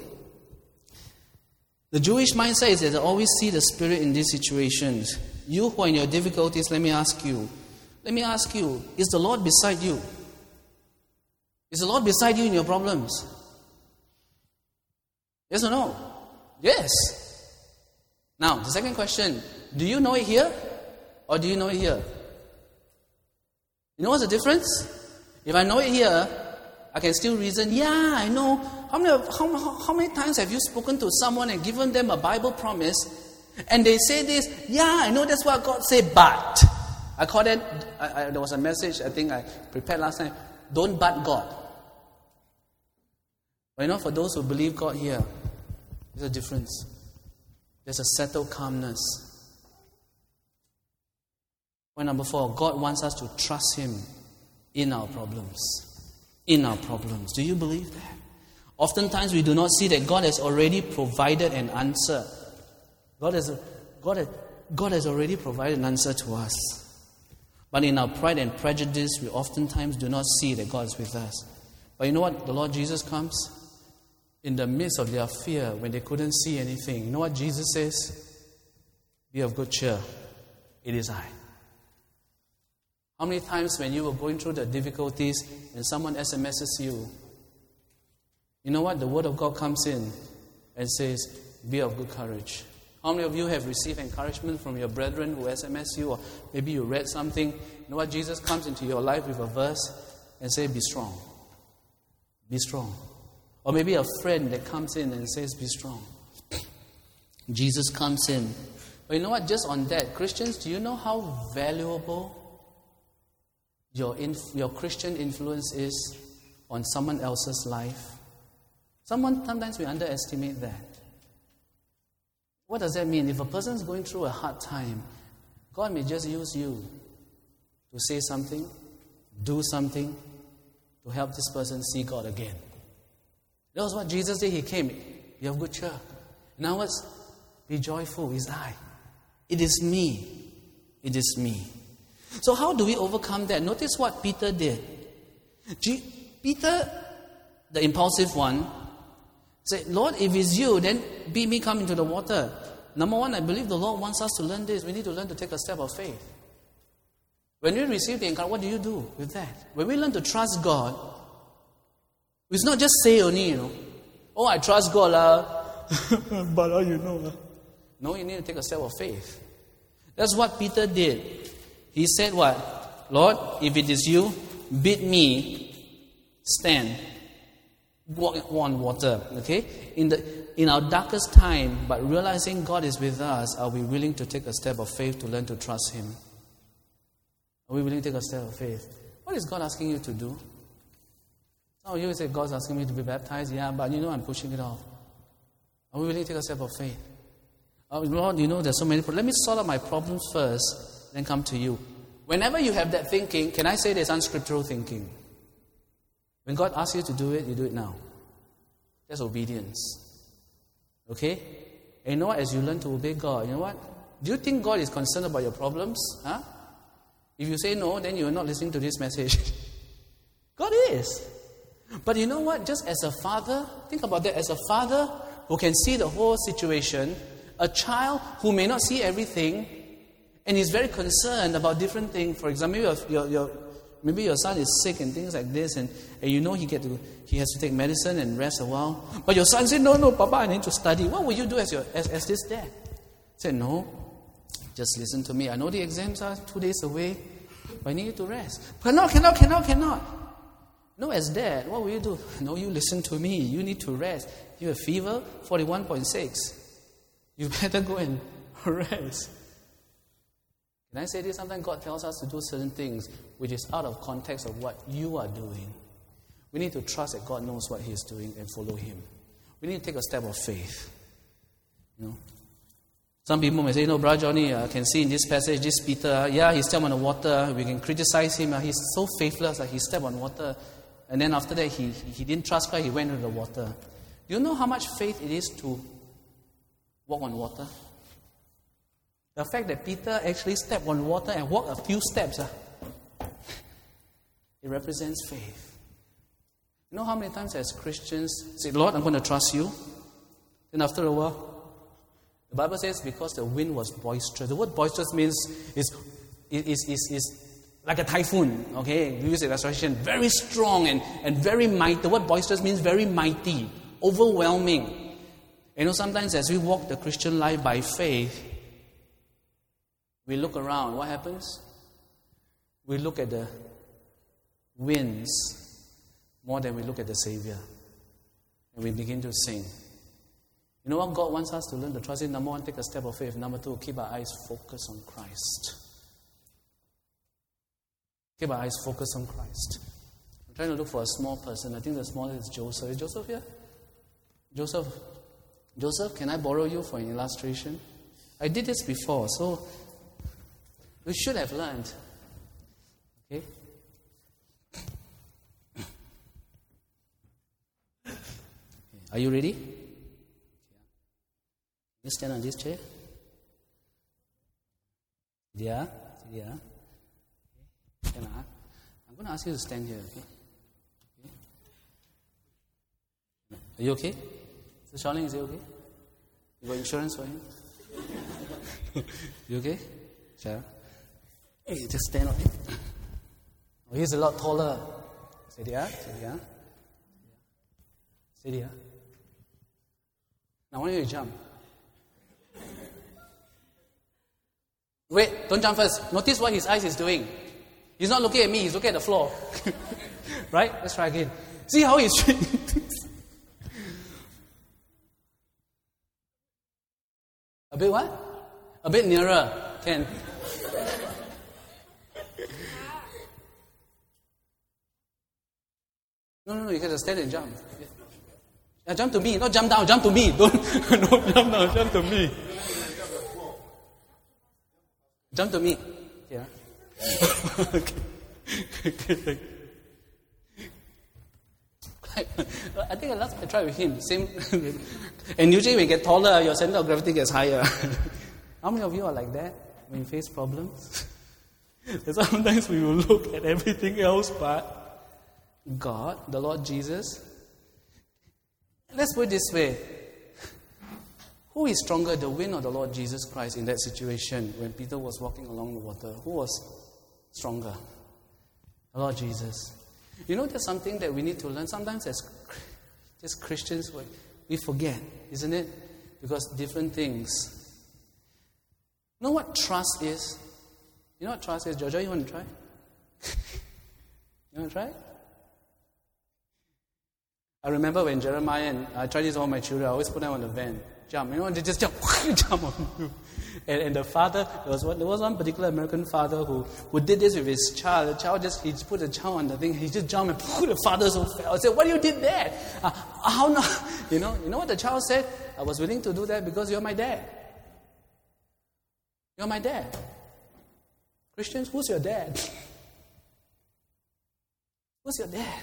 The Jewish mindset is that they always see the Spirit in these situations. You who are in your difficulties, let me ask you. Let me ask you, is the Lord beside you? Is the Lord beside you in your problems? Yes or no? Yes. Now, the second question, do you know it here or do you know it here? You know what's the difference? If I know it here, I can still reason, yeah, I know. How many, how, how, how many times have you spoken to someone and given them a Bible promise and they say this, yeah, I know that's what God said, but. I called it, I, I, there was a message I think I prepared last time, don't but God. But you know, for those who believe God here, there's a difference. There's a settled calmness. Point number four, God wants us to trust Him in our problems. In our problems. Do you believe that? Oftentimes we do not see that God has already provided an answer. God has, God has, God has already provided an answer to us. But in our pride and prejudice, we oftentimes do not see that God is with us. But you know what? The Lord Jesus comes in the midst of their fear when they couldn't see anything. You know what Jesus says? Be of good cheer. It is I. How many times when you were going through the difficulties and someone S M Ses you, you know what? The Word of God comes in and says, be of good courage. How many of you have received encouragement from your brethren who S M S you, or maybe you read something? You know what? Jesus comes into your life with a verse and says, be strong. Be strong. Or maybe a friend that comes in and says, be strong. Jesus comes in. But you know what? Just on that, Christians, do you know how valuable your, inf- your Christian influence is on someone else's life? Someone, sometimes we underestimate that. What does that mean? If a person is going through a hard time, God may just use you to say something, do something, to help this person see God again. That was what Jesus did. He came. You have good cheer. Now what's? Be joyful. It's I. It is me. It is me. So how do we overcome that? Notice what Peter did. G- Peter, the impulsive one, said, Lord, if it's you, then bid me come into the water. Number one, I believe the Lord wants us to learn this. We need to learn to take a step of faith. When we receive the encouragement, what do you do with that? When we learn to trust God, it's not just say only, you know. Oh, I trust God, uh, but how you know? Uh? No, you need to take a step of faith. That's what Peter did. He said what? Lord, if it is you, bid me stand. Walk on water, okay? In the in our darkest time, but realizing God is with us, are we willing to take a step of faith to learn to trust Him? Are we willing to take a step of faith? What is God asking you to do? Some of you say, God's asking me to be baptized. Yeah, but you know I'm pushing it off. Are we willing to take a step of faith? Oh, Lord, you know there's so many problems. Let me sort out my problems first, then come to you. Whenever you have that thinking, can I say there's unscriptural thinking? When God asks you to do it, you do it now. That's obedience. Okay? And you know what? As you learn to obey God, you know what? Do you think God is concerned about your problems? Huh? If you say no, then you're not listening to this message. God is. But you know what? Just as a father, think about that. As a father who can see the whole situation, a child who may not see everything, and is very concerned about different things. For example, your, your, your, maybe your son is sick and things like this, and, and you know he get to he has to take medicine and rest a while. But your son said, no, no, Papa, I need to study. What will you do as your as, as this dad? Say, no, just listen to me. I know the exams are two days away, but I need you to rest. Cannot, cannot, cannot, cannot. No, as dad, what will you do? No, you listen to me. You need to rest. You have fever, forty-one point six. You better go and rest. Can I say this? Sometimes God tells us to do certain things which is out of context of what you are doing. We need to trust that God knows what He is doing and follow Him. We need to take a step of faith. You know? Some people may say, you know, Brother Johnny, I uh, can see in this passage, this Peter, uh, yeah, he stepped on the water. We can criticize him. Uh, he's so faithless, like uh, he stepped on water. and then after that he, he didn't trust Christ, he went into the water. Do you know how much faith it is to walk on water? The fact that Peter actually stepped on water and walked a few steps, uh, it represents faith. You know how many times as Christians say, Lord, I'm going to trust you. Then after a while, the Bible says because the wind was boisterous. The word boisterous means is is is, is like a typhoon. Okay, we use the illustration. Very strong and, and very mighty. The word boisterous means very mighty, overwhelming. You know, sometimes as we walk the Christian life by faith, we look around. What happens? We look at the winds more than we look at the Savior. And we begin to sing. You know what God wants us to learn to trust Him? Number one, take a step of faith. Number two, keep our eyes focused on Christ. Keep our eyes focused on Christ. I'm trying to look for a small person. I think the smallest is Joseph. Is Joseph here? Joseph, Joseph, can I borrow you for an illustration? I did this before, so we should have learned. Okay? Are you ready? You stand on this chair. Yeah, yeah. Okay. I'm going to ask you to stand here. Okay? Okay. Are you okay? So Shaoling, is he okay? You got insurance for him? You okay? Sure. Hey, just stand on it. Oh, he's a lot taller. Steady, yeah? Steady, yeah? Steady, yeah? Now I want you to jump. Wait, don't jump first. Notice what his eyes is doing. He's not looking at me, he's looking at the floor. Right? Let's try again. See how he's doing. A bit what? A bit nearer. Can. No, no, no, you gotta stand and jump. Yeah, jump to me, not jump down, jump to me. Don't, don't jump down, jump to me. Jump to me. Yeah. Okay. I think last time I tried with him, same. And usually when you get taller, your center of gravity gets higher. How many of you are like that when you face problems? Sometimes we will look at everything else but God, the Lord Jesus. Let's put it this way. Who is stronger, the wind or the Lord Jesus Christ in that situation when Peter was walking along the water? Who was stronger? The Lord Jesus. You know, there's something that we need to learn. Sometimes as just Christians, we forget, isn't it? Because different things. You know what trust is? You know what trust is? Jojo, you want to try? You want to try? I remember when Jeremiah and I tried this with all my children, I always put them on the van. Jump, you know, they just jump, jump on you. And, and the father, there was, one, there was one particular American father who, who did this with his child. The child just, he just put the child on the thing, he just jumped and phew, the father so fell. I said, what you did there? Uh, how not? You know, you know what the child said? I was willing to do that because you're my dad. You're my dad. Christians, who's your dad? Who's your dad?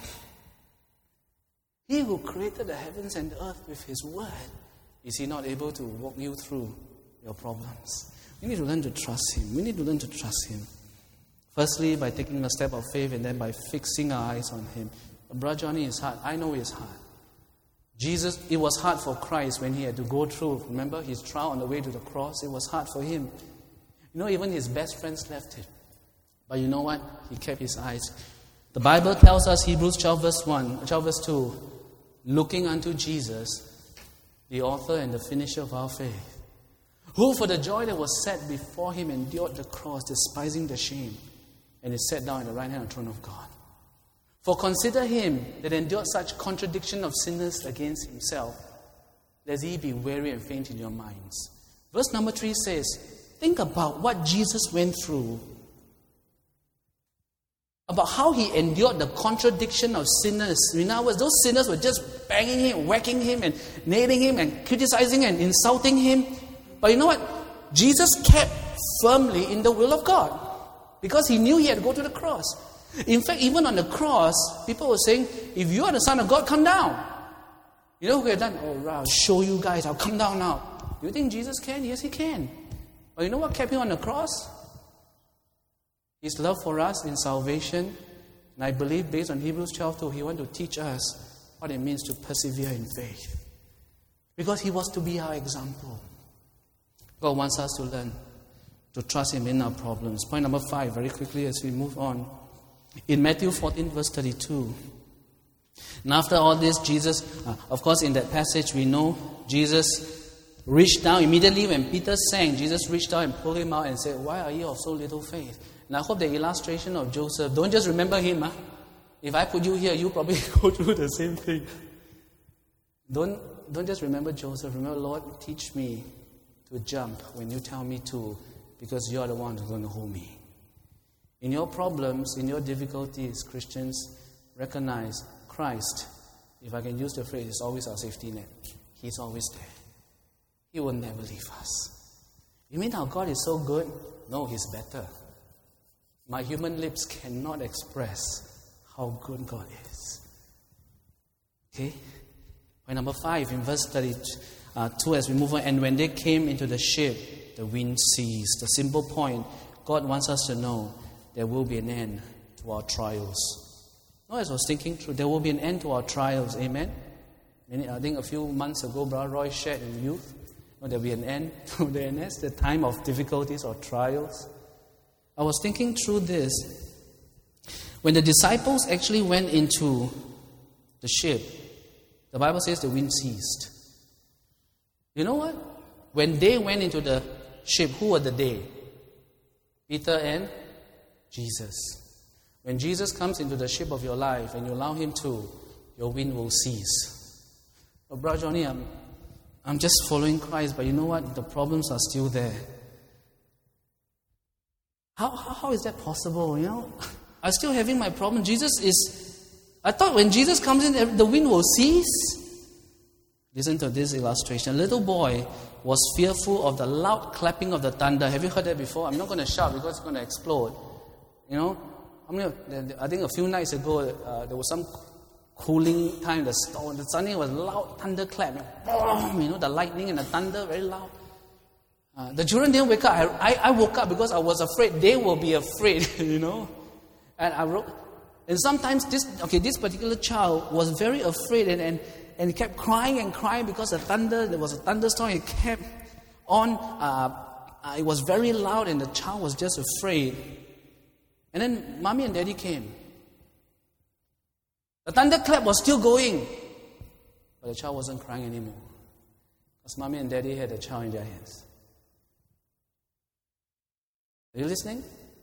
He who created the heavens and the earth with His word, is He not able to walk you through your problems? We need to learn to trust Him. We need to learn to trust Him. Firstly, by taking a step of faith and then by fixing our eyes on Him. Brother Johnny is hard. I know it's hard. Jesus, it was hard for Christ when He had to go through, remember, His trial on the way to the cross. It was hard for Him. You know, even His best friends left Him. But you know what? He kept His eyes. The Bible tells us, Hebrews twelve verse one, twelve verse two, looking unto Jesus, the author and the finisher of our faith, who for the joy that was set before Him endured the cross, despising the shame, and is set down at the right hand of the throne of God. For consider Him that endured such contradiction of sinners against Himself, lest ye be weary and faint in your minds. Verse number three says, think about what Jesus went through, about how He endured the contradiction of sinners. In other words, those sinners were just banging Him, whacking Him, and nailing Him, and criticizing and insulting Him. But you know what? Jesus kept firmly in the will of God, because He knew He had to go to the cross. In fact, even on the cross, people were saying, if you are the Son of God, come down. You know who had done? Oh, I'll show you guys, I'll come down now. You think Jesus can? Yes, he can. But you know what kept him on the cross? His love for us in salvation. And I believe based on Hebrews twelve two, he wants to teach us what it means to persevere in faith. Because he was to be our example. God wants us to learn to trust him in our problems. Point number five, very quickly as we move on. In Matthew fourteen, verse thirty-two. And after all this, Jesus, uh, of course, in that passage, we know Jesus reached down immediately when Peter sang. Jesus reached down and pulled him out and said, why are you of so little faith? And I hope the illustration of Joseph, don't just remember him. Huh? If I put you here, you probably go through the same thing. Don't, don't just remember Joseph. Remember, Lord, teach me to jump when you tell me to, because you're the one who's going to hold me. In your problems, in your difficulties, Christians, recognize Christ, if I can use the phrase, is always our safety net. He's always there. He will never leave us. You mean our God is so good? No, he's better. My human lips cannot express how good God is. Okay? Point number five, in verse thirty-two, as we move on, and when they came into the ship, the wind ceased. The simple point, God wants us to know there will be an end to our trials. No, as I was thinking through, there will be an end to our trials. Amen? I think a few months ago, Brother Roy shared in youth, oh, there will be an end to the N S, the time of difficulties or trials. I was thinking through this. When the disciples actually went into the ship, the Bible says the wind ceased. You know what? When they went into the ship, who were the they? Peter and Jesus. When Jesus comes into the ship of your life and you allow him to, your wind will cease. Oh, Brother Johnny, I'm, I'm just following Christ, but you know what? The problems are still there. How, how, how is that possible? You know, I'm still having my problem. Jesus is, I thought when Jesus comes in, the wind will cease. Listen to this illustration. A little boy was fearful of the loud clapping of the thunder. Have you heard that before? I'm not going to shout because it's going to explode. You know, I mean, I think a few nights ago, uh, there was some cooling time. The storm, suddenly it was loud thunderclap. You know, the lightning and the thunder, very loud. Uh, the children didn't wake up. I, I, I woke up because I was afraid. They will be afraid, you know. And I wrote, and sometimes this, okay, this particular child was very afraid and, and, and he kept crying and crying because the thunder, there was a thunderstorm. It kept on. Uh, uh, it was very loud and the child was just afraid. And then Mommy and Daddy came. The thunderclap was still going, but the child wasn't crying anymore because Mommy and Daddy had the child in their hands. Are you listening?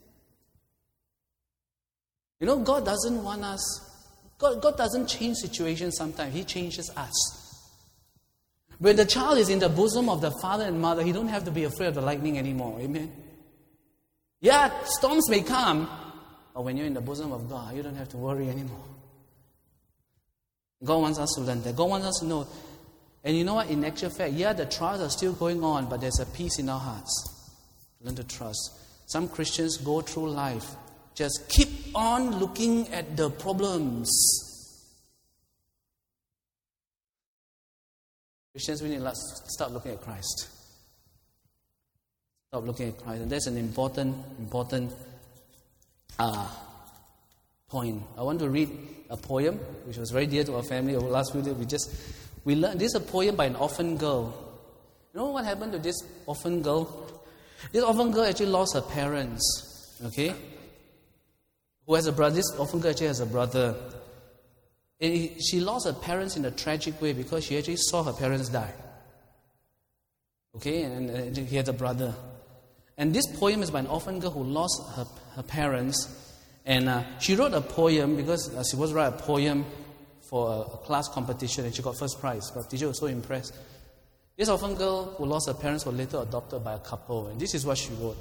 You know, God doesn't want us, God, God doesn't change situations sometimes. He changes us. When the child is in the bosom of the father and mother, he don't have to be afraid of the lightning anymore. Amen? Yeah, storms may come, but when you're in the bosom of God, you don't have to worry anymore. God wants us to learn that. God wants us to know. And you know what? In actual fact, yeah, the trials are still going on, but there's a peace in our hearts. Learn to trust. Some Christians go through life, just keep on looking at the problems. Christians, we need to start looking at Christ. Stop looking at Christ. And that's an important, important uh, point. I want to read a poem, which was very dear to our family over the last few days. We just, we learned, this is a poem by an orphan girl. You know what happened to this orphan girl? This orphan girl actually lost her parents, okay? Who has a brother? This orphan girl actually has a brother. And she lost her parents in a tragic way because she actually saw her parents die. Okay, and, and he had a brother. And this poem is by an orphan girl who lost her, her parents. And uh, she wrote a poem because uh, she was writing a poem for a, a class competition and she got first prize. The teacher was so impressed. This orphan girl who lost her parents was later adopted by a couple. And this is what she wrote.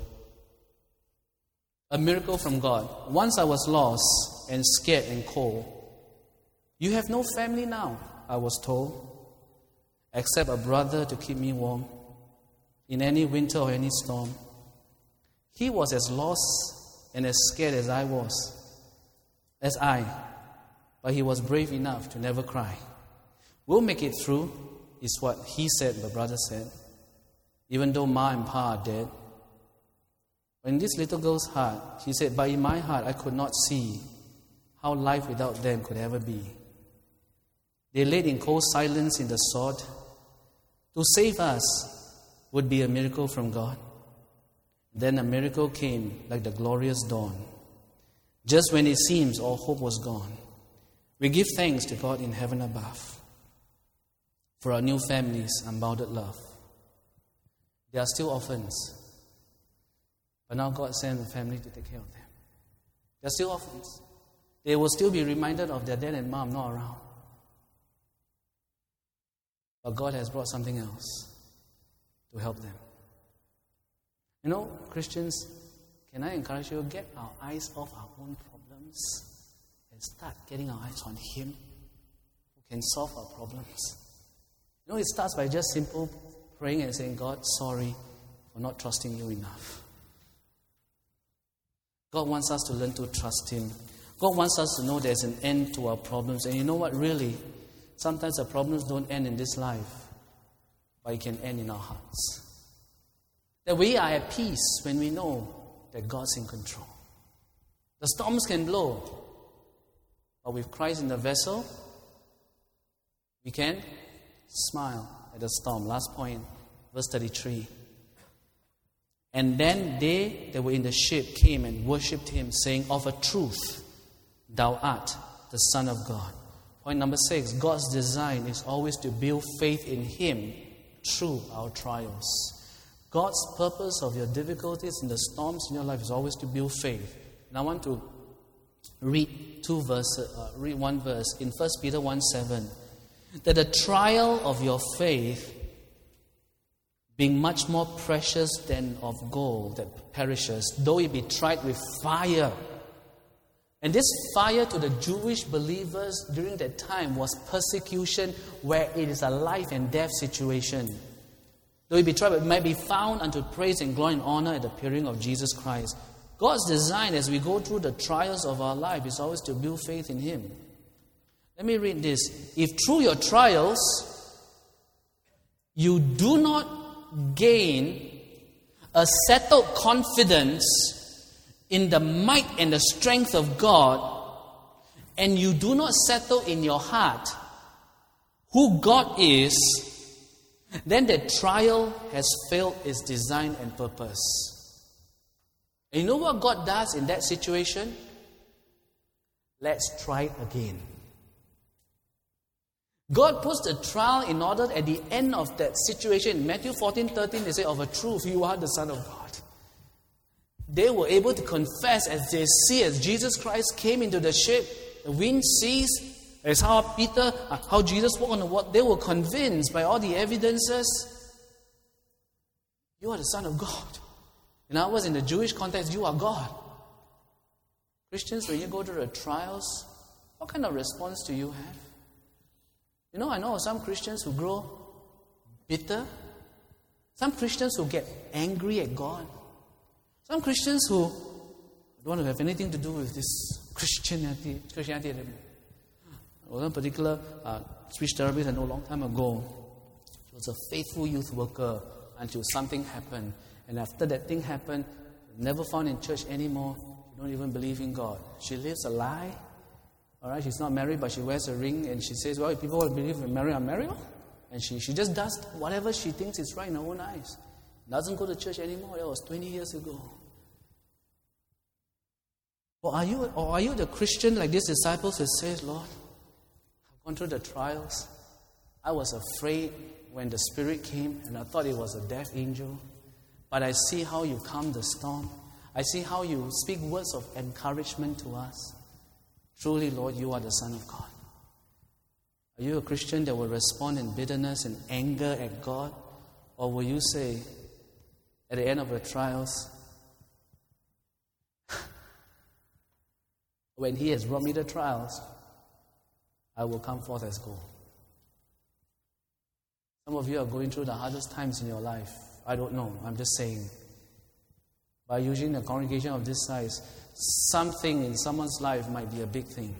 A miracle from God. Once I was lost and scared and cold. You have no family now, I was told, except a brother to keep me warm in any winter or any storm. He was as lost and as scared as I was. as I, but he was brave enough to never cry. We'll make it through, is what he said, the brother said, even though Ma and Pa are dead. In this little girl's heart, she said, but in my heart, I could not see how life without them could ever be. They laid in cold silence in the sod. To save us would be a miracle from God. Then a miracle came like the glorious dawn. Just when it seems all hope was gone, we give thanks to God in heaven above for our new family's unbounded love. They are still orphans, but now God sent a family to take care of them. They are still orphans. They will still be reminded of their dad and mom not around. But God has brought something else to help them. You know, Christians, can I encourage you to get our eyes off our own problems and start getting our eyes on Him who can solve our problems? You know, it starts by just simple praying and saying, God, sorry for not trusting you enough. God wants us to learn to trust Him. God wants us to know there's an end to our problems. And you know what, really? Sometimes the problems don't end in this life, but it can end in our hearts. That we are at peace when we know that God's in control. The storms can blow, but with Christ in the vessel, we can smile at the storm. Last point, verse thirty-three. And then they that were in the ship came and worshipped Him, saying, of a truth, Thou art the Son of God. Point number six, God's design is always to build faith in Him through our trials. God's purpose of your difficulties and the storms in your life is always to build faith. And I want to read two verses, uh, read one verse in First Peter one seven. That the trial of your faith, being much more precious than of gold that perishes, though it be tried with fire. And this fire to the Jewish believers during that time was persecution where it is a life and death situation. Though it be tried, it might be found unto praise and glory and honor at the appearing of Jesus Christ. God's design as we go through the trials of our life is always to build faith in Him. Let me read this. If through your trials you do not gain a settled confidence in the might and the strength of God, and you do not settle in your heart who God is, then the trial has failed its design and purpose. And you know what God does in that situation? Let's try it again. God puts the trial in order at the end of that situation. In Matthew fourteen thirteen, they say, of a truth, you are the Son of God. They were able to confess as they see, as Jesus Christ came into the ship, the wind ceased, as how Peter, how Jesus walked on the water. They were convinced by all the evidences, you are the Son of God. In other words, in the Jewish context, you are God. Christians, when you go through the trials, what kind of response do you have? You know, I know some Christians who grow bitter. Some Christians who get angry at God. Some Christians who don't want to have anything to do with this Christianity. Christianity. One particular uh, speech therapist I know a long time ago. She was a faithful youth worker until something happened. And after that thing happened, never found in church anymore. She don't even believe in God. She lives a lie. All right, she's not married, but she wears a ring, and she says, well, if people will believe in marriage, I'm married. And she, she just does whatever she thinks is right in her own eyes. Doesn't go to church anymore. That was twenty years ago. Or are you, or are you the Christian like these disciples who says, Lord, I've gone through the trials. I was afraid when the Spirit came, and I thought it was a death angel. But I see how you calm the storm. I see how you speak words of encouragement to us. Truly, Lord, you are the Son of God. Are you a Christian that will respond in bitterness and anger at God? Or will you say, at the end of the trials, when He has brought me the trials, I will come forth as gold? Some of you are going through the hardest times in your life. I don't know. I'm just saying. By using a congregation of this size, something in someone's life might be a big thing.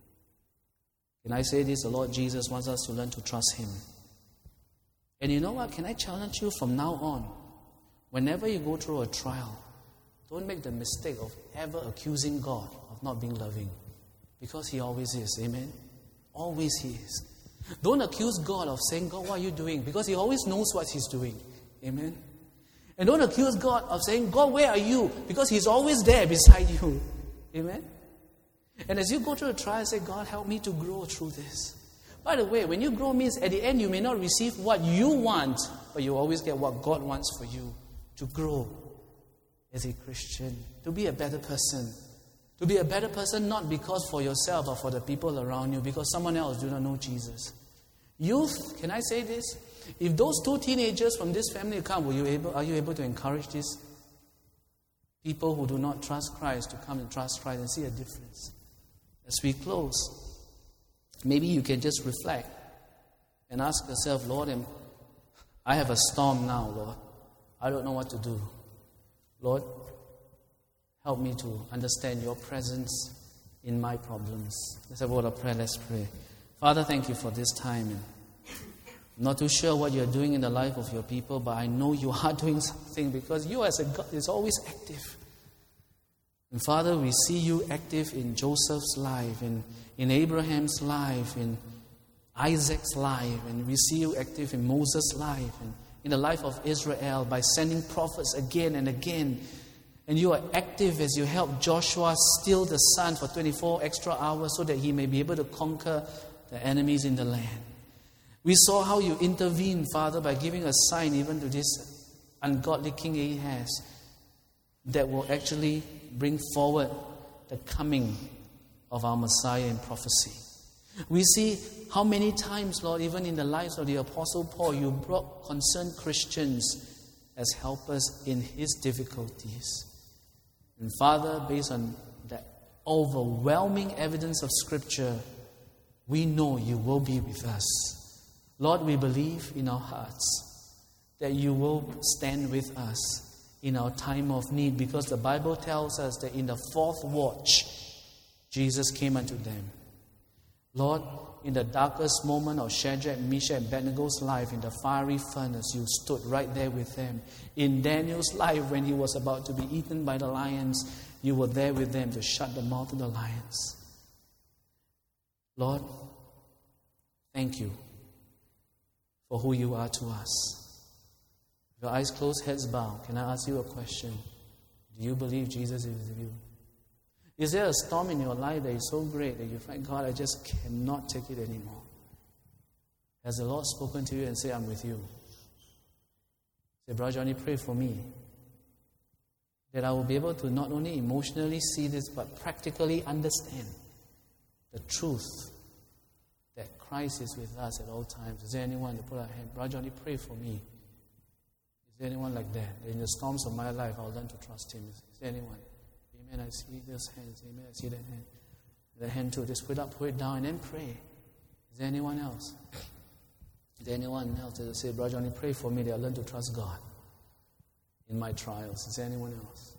Can I say this? The Lord Jesus wants us to learn to trust Him. And you know what? Can I challenge you from now on? Whenever you go through a trial, don't make the mistake of ever accusing God of not being loving. Because He always is. Amen? Always He is. Don't accuse God of saying, God, what are you doing? Because He always knows what He's doing. Amen? And don't accuse God of saying, God, where are you? Because He's always there beside you. Amen? And as you go through a trial, say, God, help me to grow through this. By the way, when you grow means at the end you may not receive what you want, but you always get what God wants for you. To grow as a Christian. To be a better person. To be a better person not because for yourself or for the people around you, because someone else do not know Jesus. Youth, can I say this? If those two teenagers from this family come, will you able, are you able to encourage these people who do not trust Christ to come and trust Christ and see a difference? As we close, maybe you can just reflect and ask yourself, Lord, I have a storm now, Lord. I don't know what to do. Lord, help me to understand your presence in my problems. Let's have a word of prayer. Let's pray. Father, thank you for this time. I'm not too sure what you're doing in the life of your people, but I know you are doing something because you as a God is always active. And Father, we see you active in Joseph's life, in, in Abraham's life, in Isaac's life, and we see you active in Moses' life, and in the life of Israel by sending prophets again and again. And you are active as you help Joshua steal the sun for twenty-four extra hours so that he may be able to conquer the enemies in the land. We saw how you intervened, Father, by giving a sign even to this ungodly King Ahaz that will actually bring forward the coming of our Messiah in prophecy. We see how many times, Lord, even in the lives of the Apostle Paul, you brought concerned Christians as helpers in his difficulties. And Father, based on that overwhelming evidence of Scripture, we know you will be with us. Lord, we believe in our hearts that you will stand with us in our time of need, because the Bible tells us that in the fourth watch, Jesus came unto them. Lord, in the darkest moment of Shadrach, Meshach, and Abednego's life, in the fiery furnace, you stood right there with them. In Daniel's life, when he was about to be eaten by the lions, you were there with them to shut the mouth of the lions. Lord, thank you for who you are to us. Your eyes closed, heads bowed. Can I ask you a question? Do you believe Jesus is with you? Is there a storm in your life that is so great that you find, God, I just cannot take it anymore? Has the Lord spoken to you and said, I'm with you? Say, Brother Johnny, pray for me that I will be able to not only emotionally see this, but practically understand the truth that Christ is with us at all times. Is there anyone to put our hand? Brother Johnny, pray for me. Is there anyone like that? In the storms of my life, I'll learn to trust Him. Is there anyone? Amen. I see those hands. Amen. I see that hand. That hand too. Just put it up, put it down, and then pray. Is there anyone else? Is there anyone else that say, Brother Johnny, pray for me that I learn to trust God in my trials? Is there anyone else?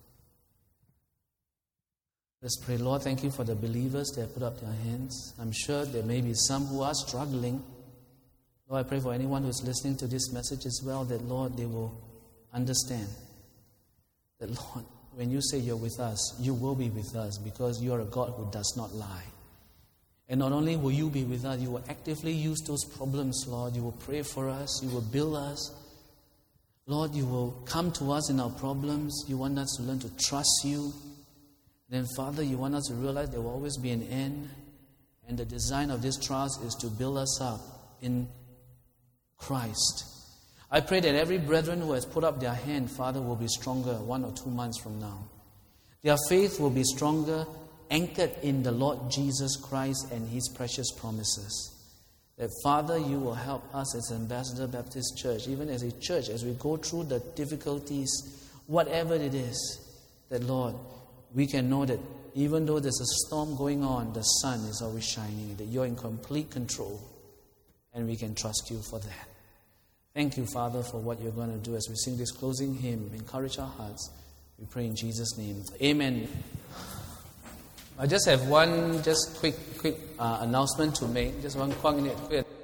Let's pray. Lord, thank you for the believers that put up their hands. I'm sure there may be some who are struggling. Lord, I pray for anyone who is listening to this message as well, that, Lord, they will understand that, Lord, when you say you're with us, you will be with us, because you are a God who does not lie. And not only will you be with us, you will actively use those problems, Lord. You will pray for us. You will build us. Lord, you will come to us in our problems. You want us to learn to trust you. Then, Father, you want us to realize there will always be an end. And the design of this trust is to build us up in Christ. I pray that every brethren who has put up their hand, Father, will be stronger one or two months from now. Their faith will be stronger, anchored in the Lord Jesus Christ and His precious promises. That, Father, you will help us as Ambassador Baptist Church, even as a church, as we go through the difficulties, whatever it is, that, Lord, we can know that even though there's a storm going on, the sun is always shining, that you're in complete control, and we can trust you for that. Thank you, Father, for what you're going to do as we sing this closing hymn. Encourage our hearts. We pray in Jesus' name. Amen. I just have one just quick quick uh, announcement to make. Just one quick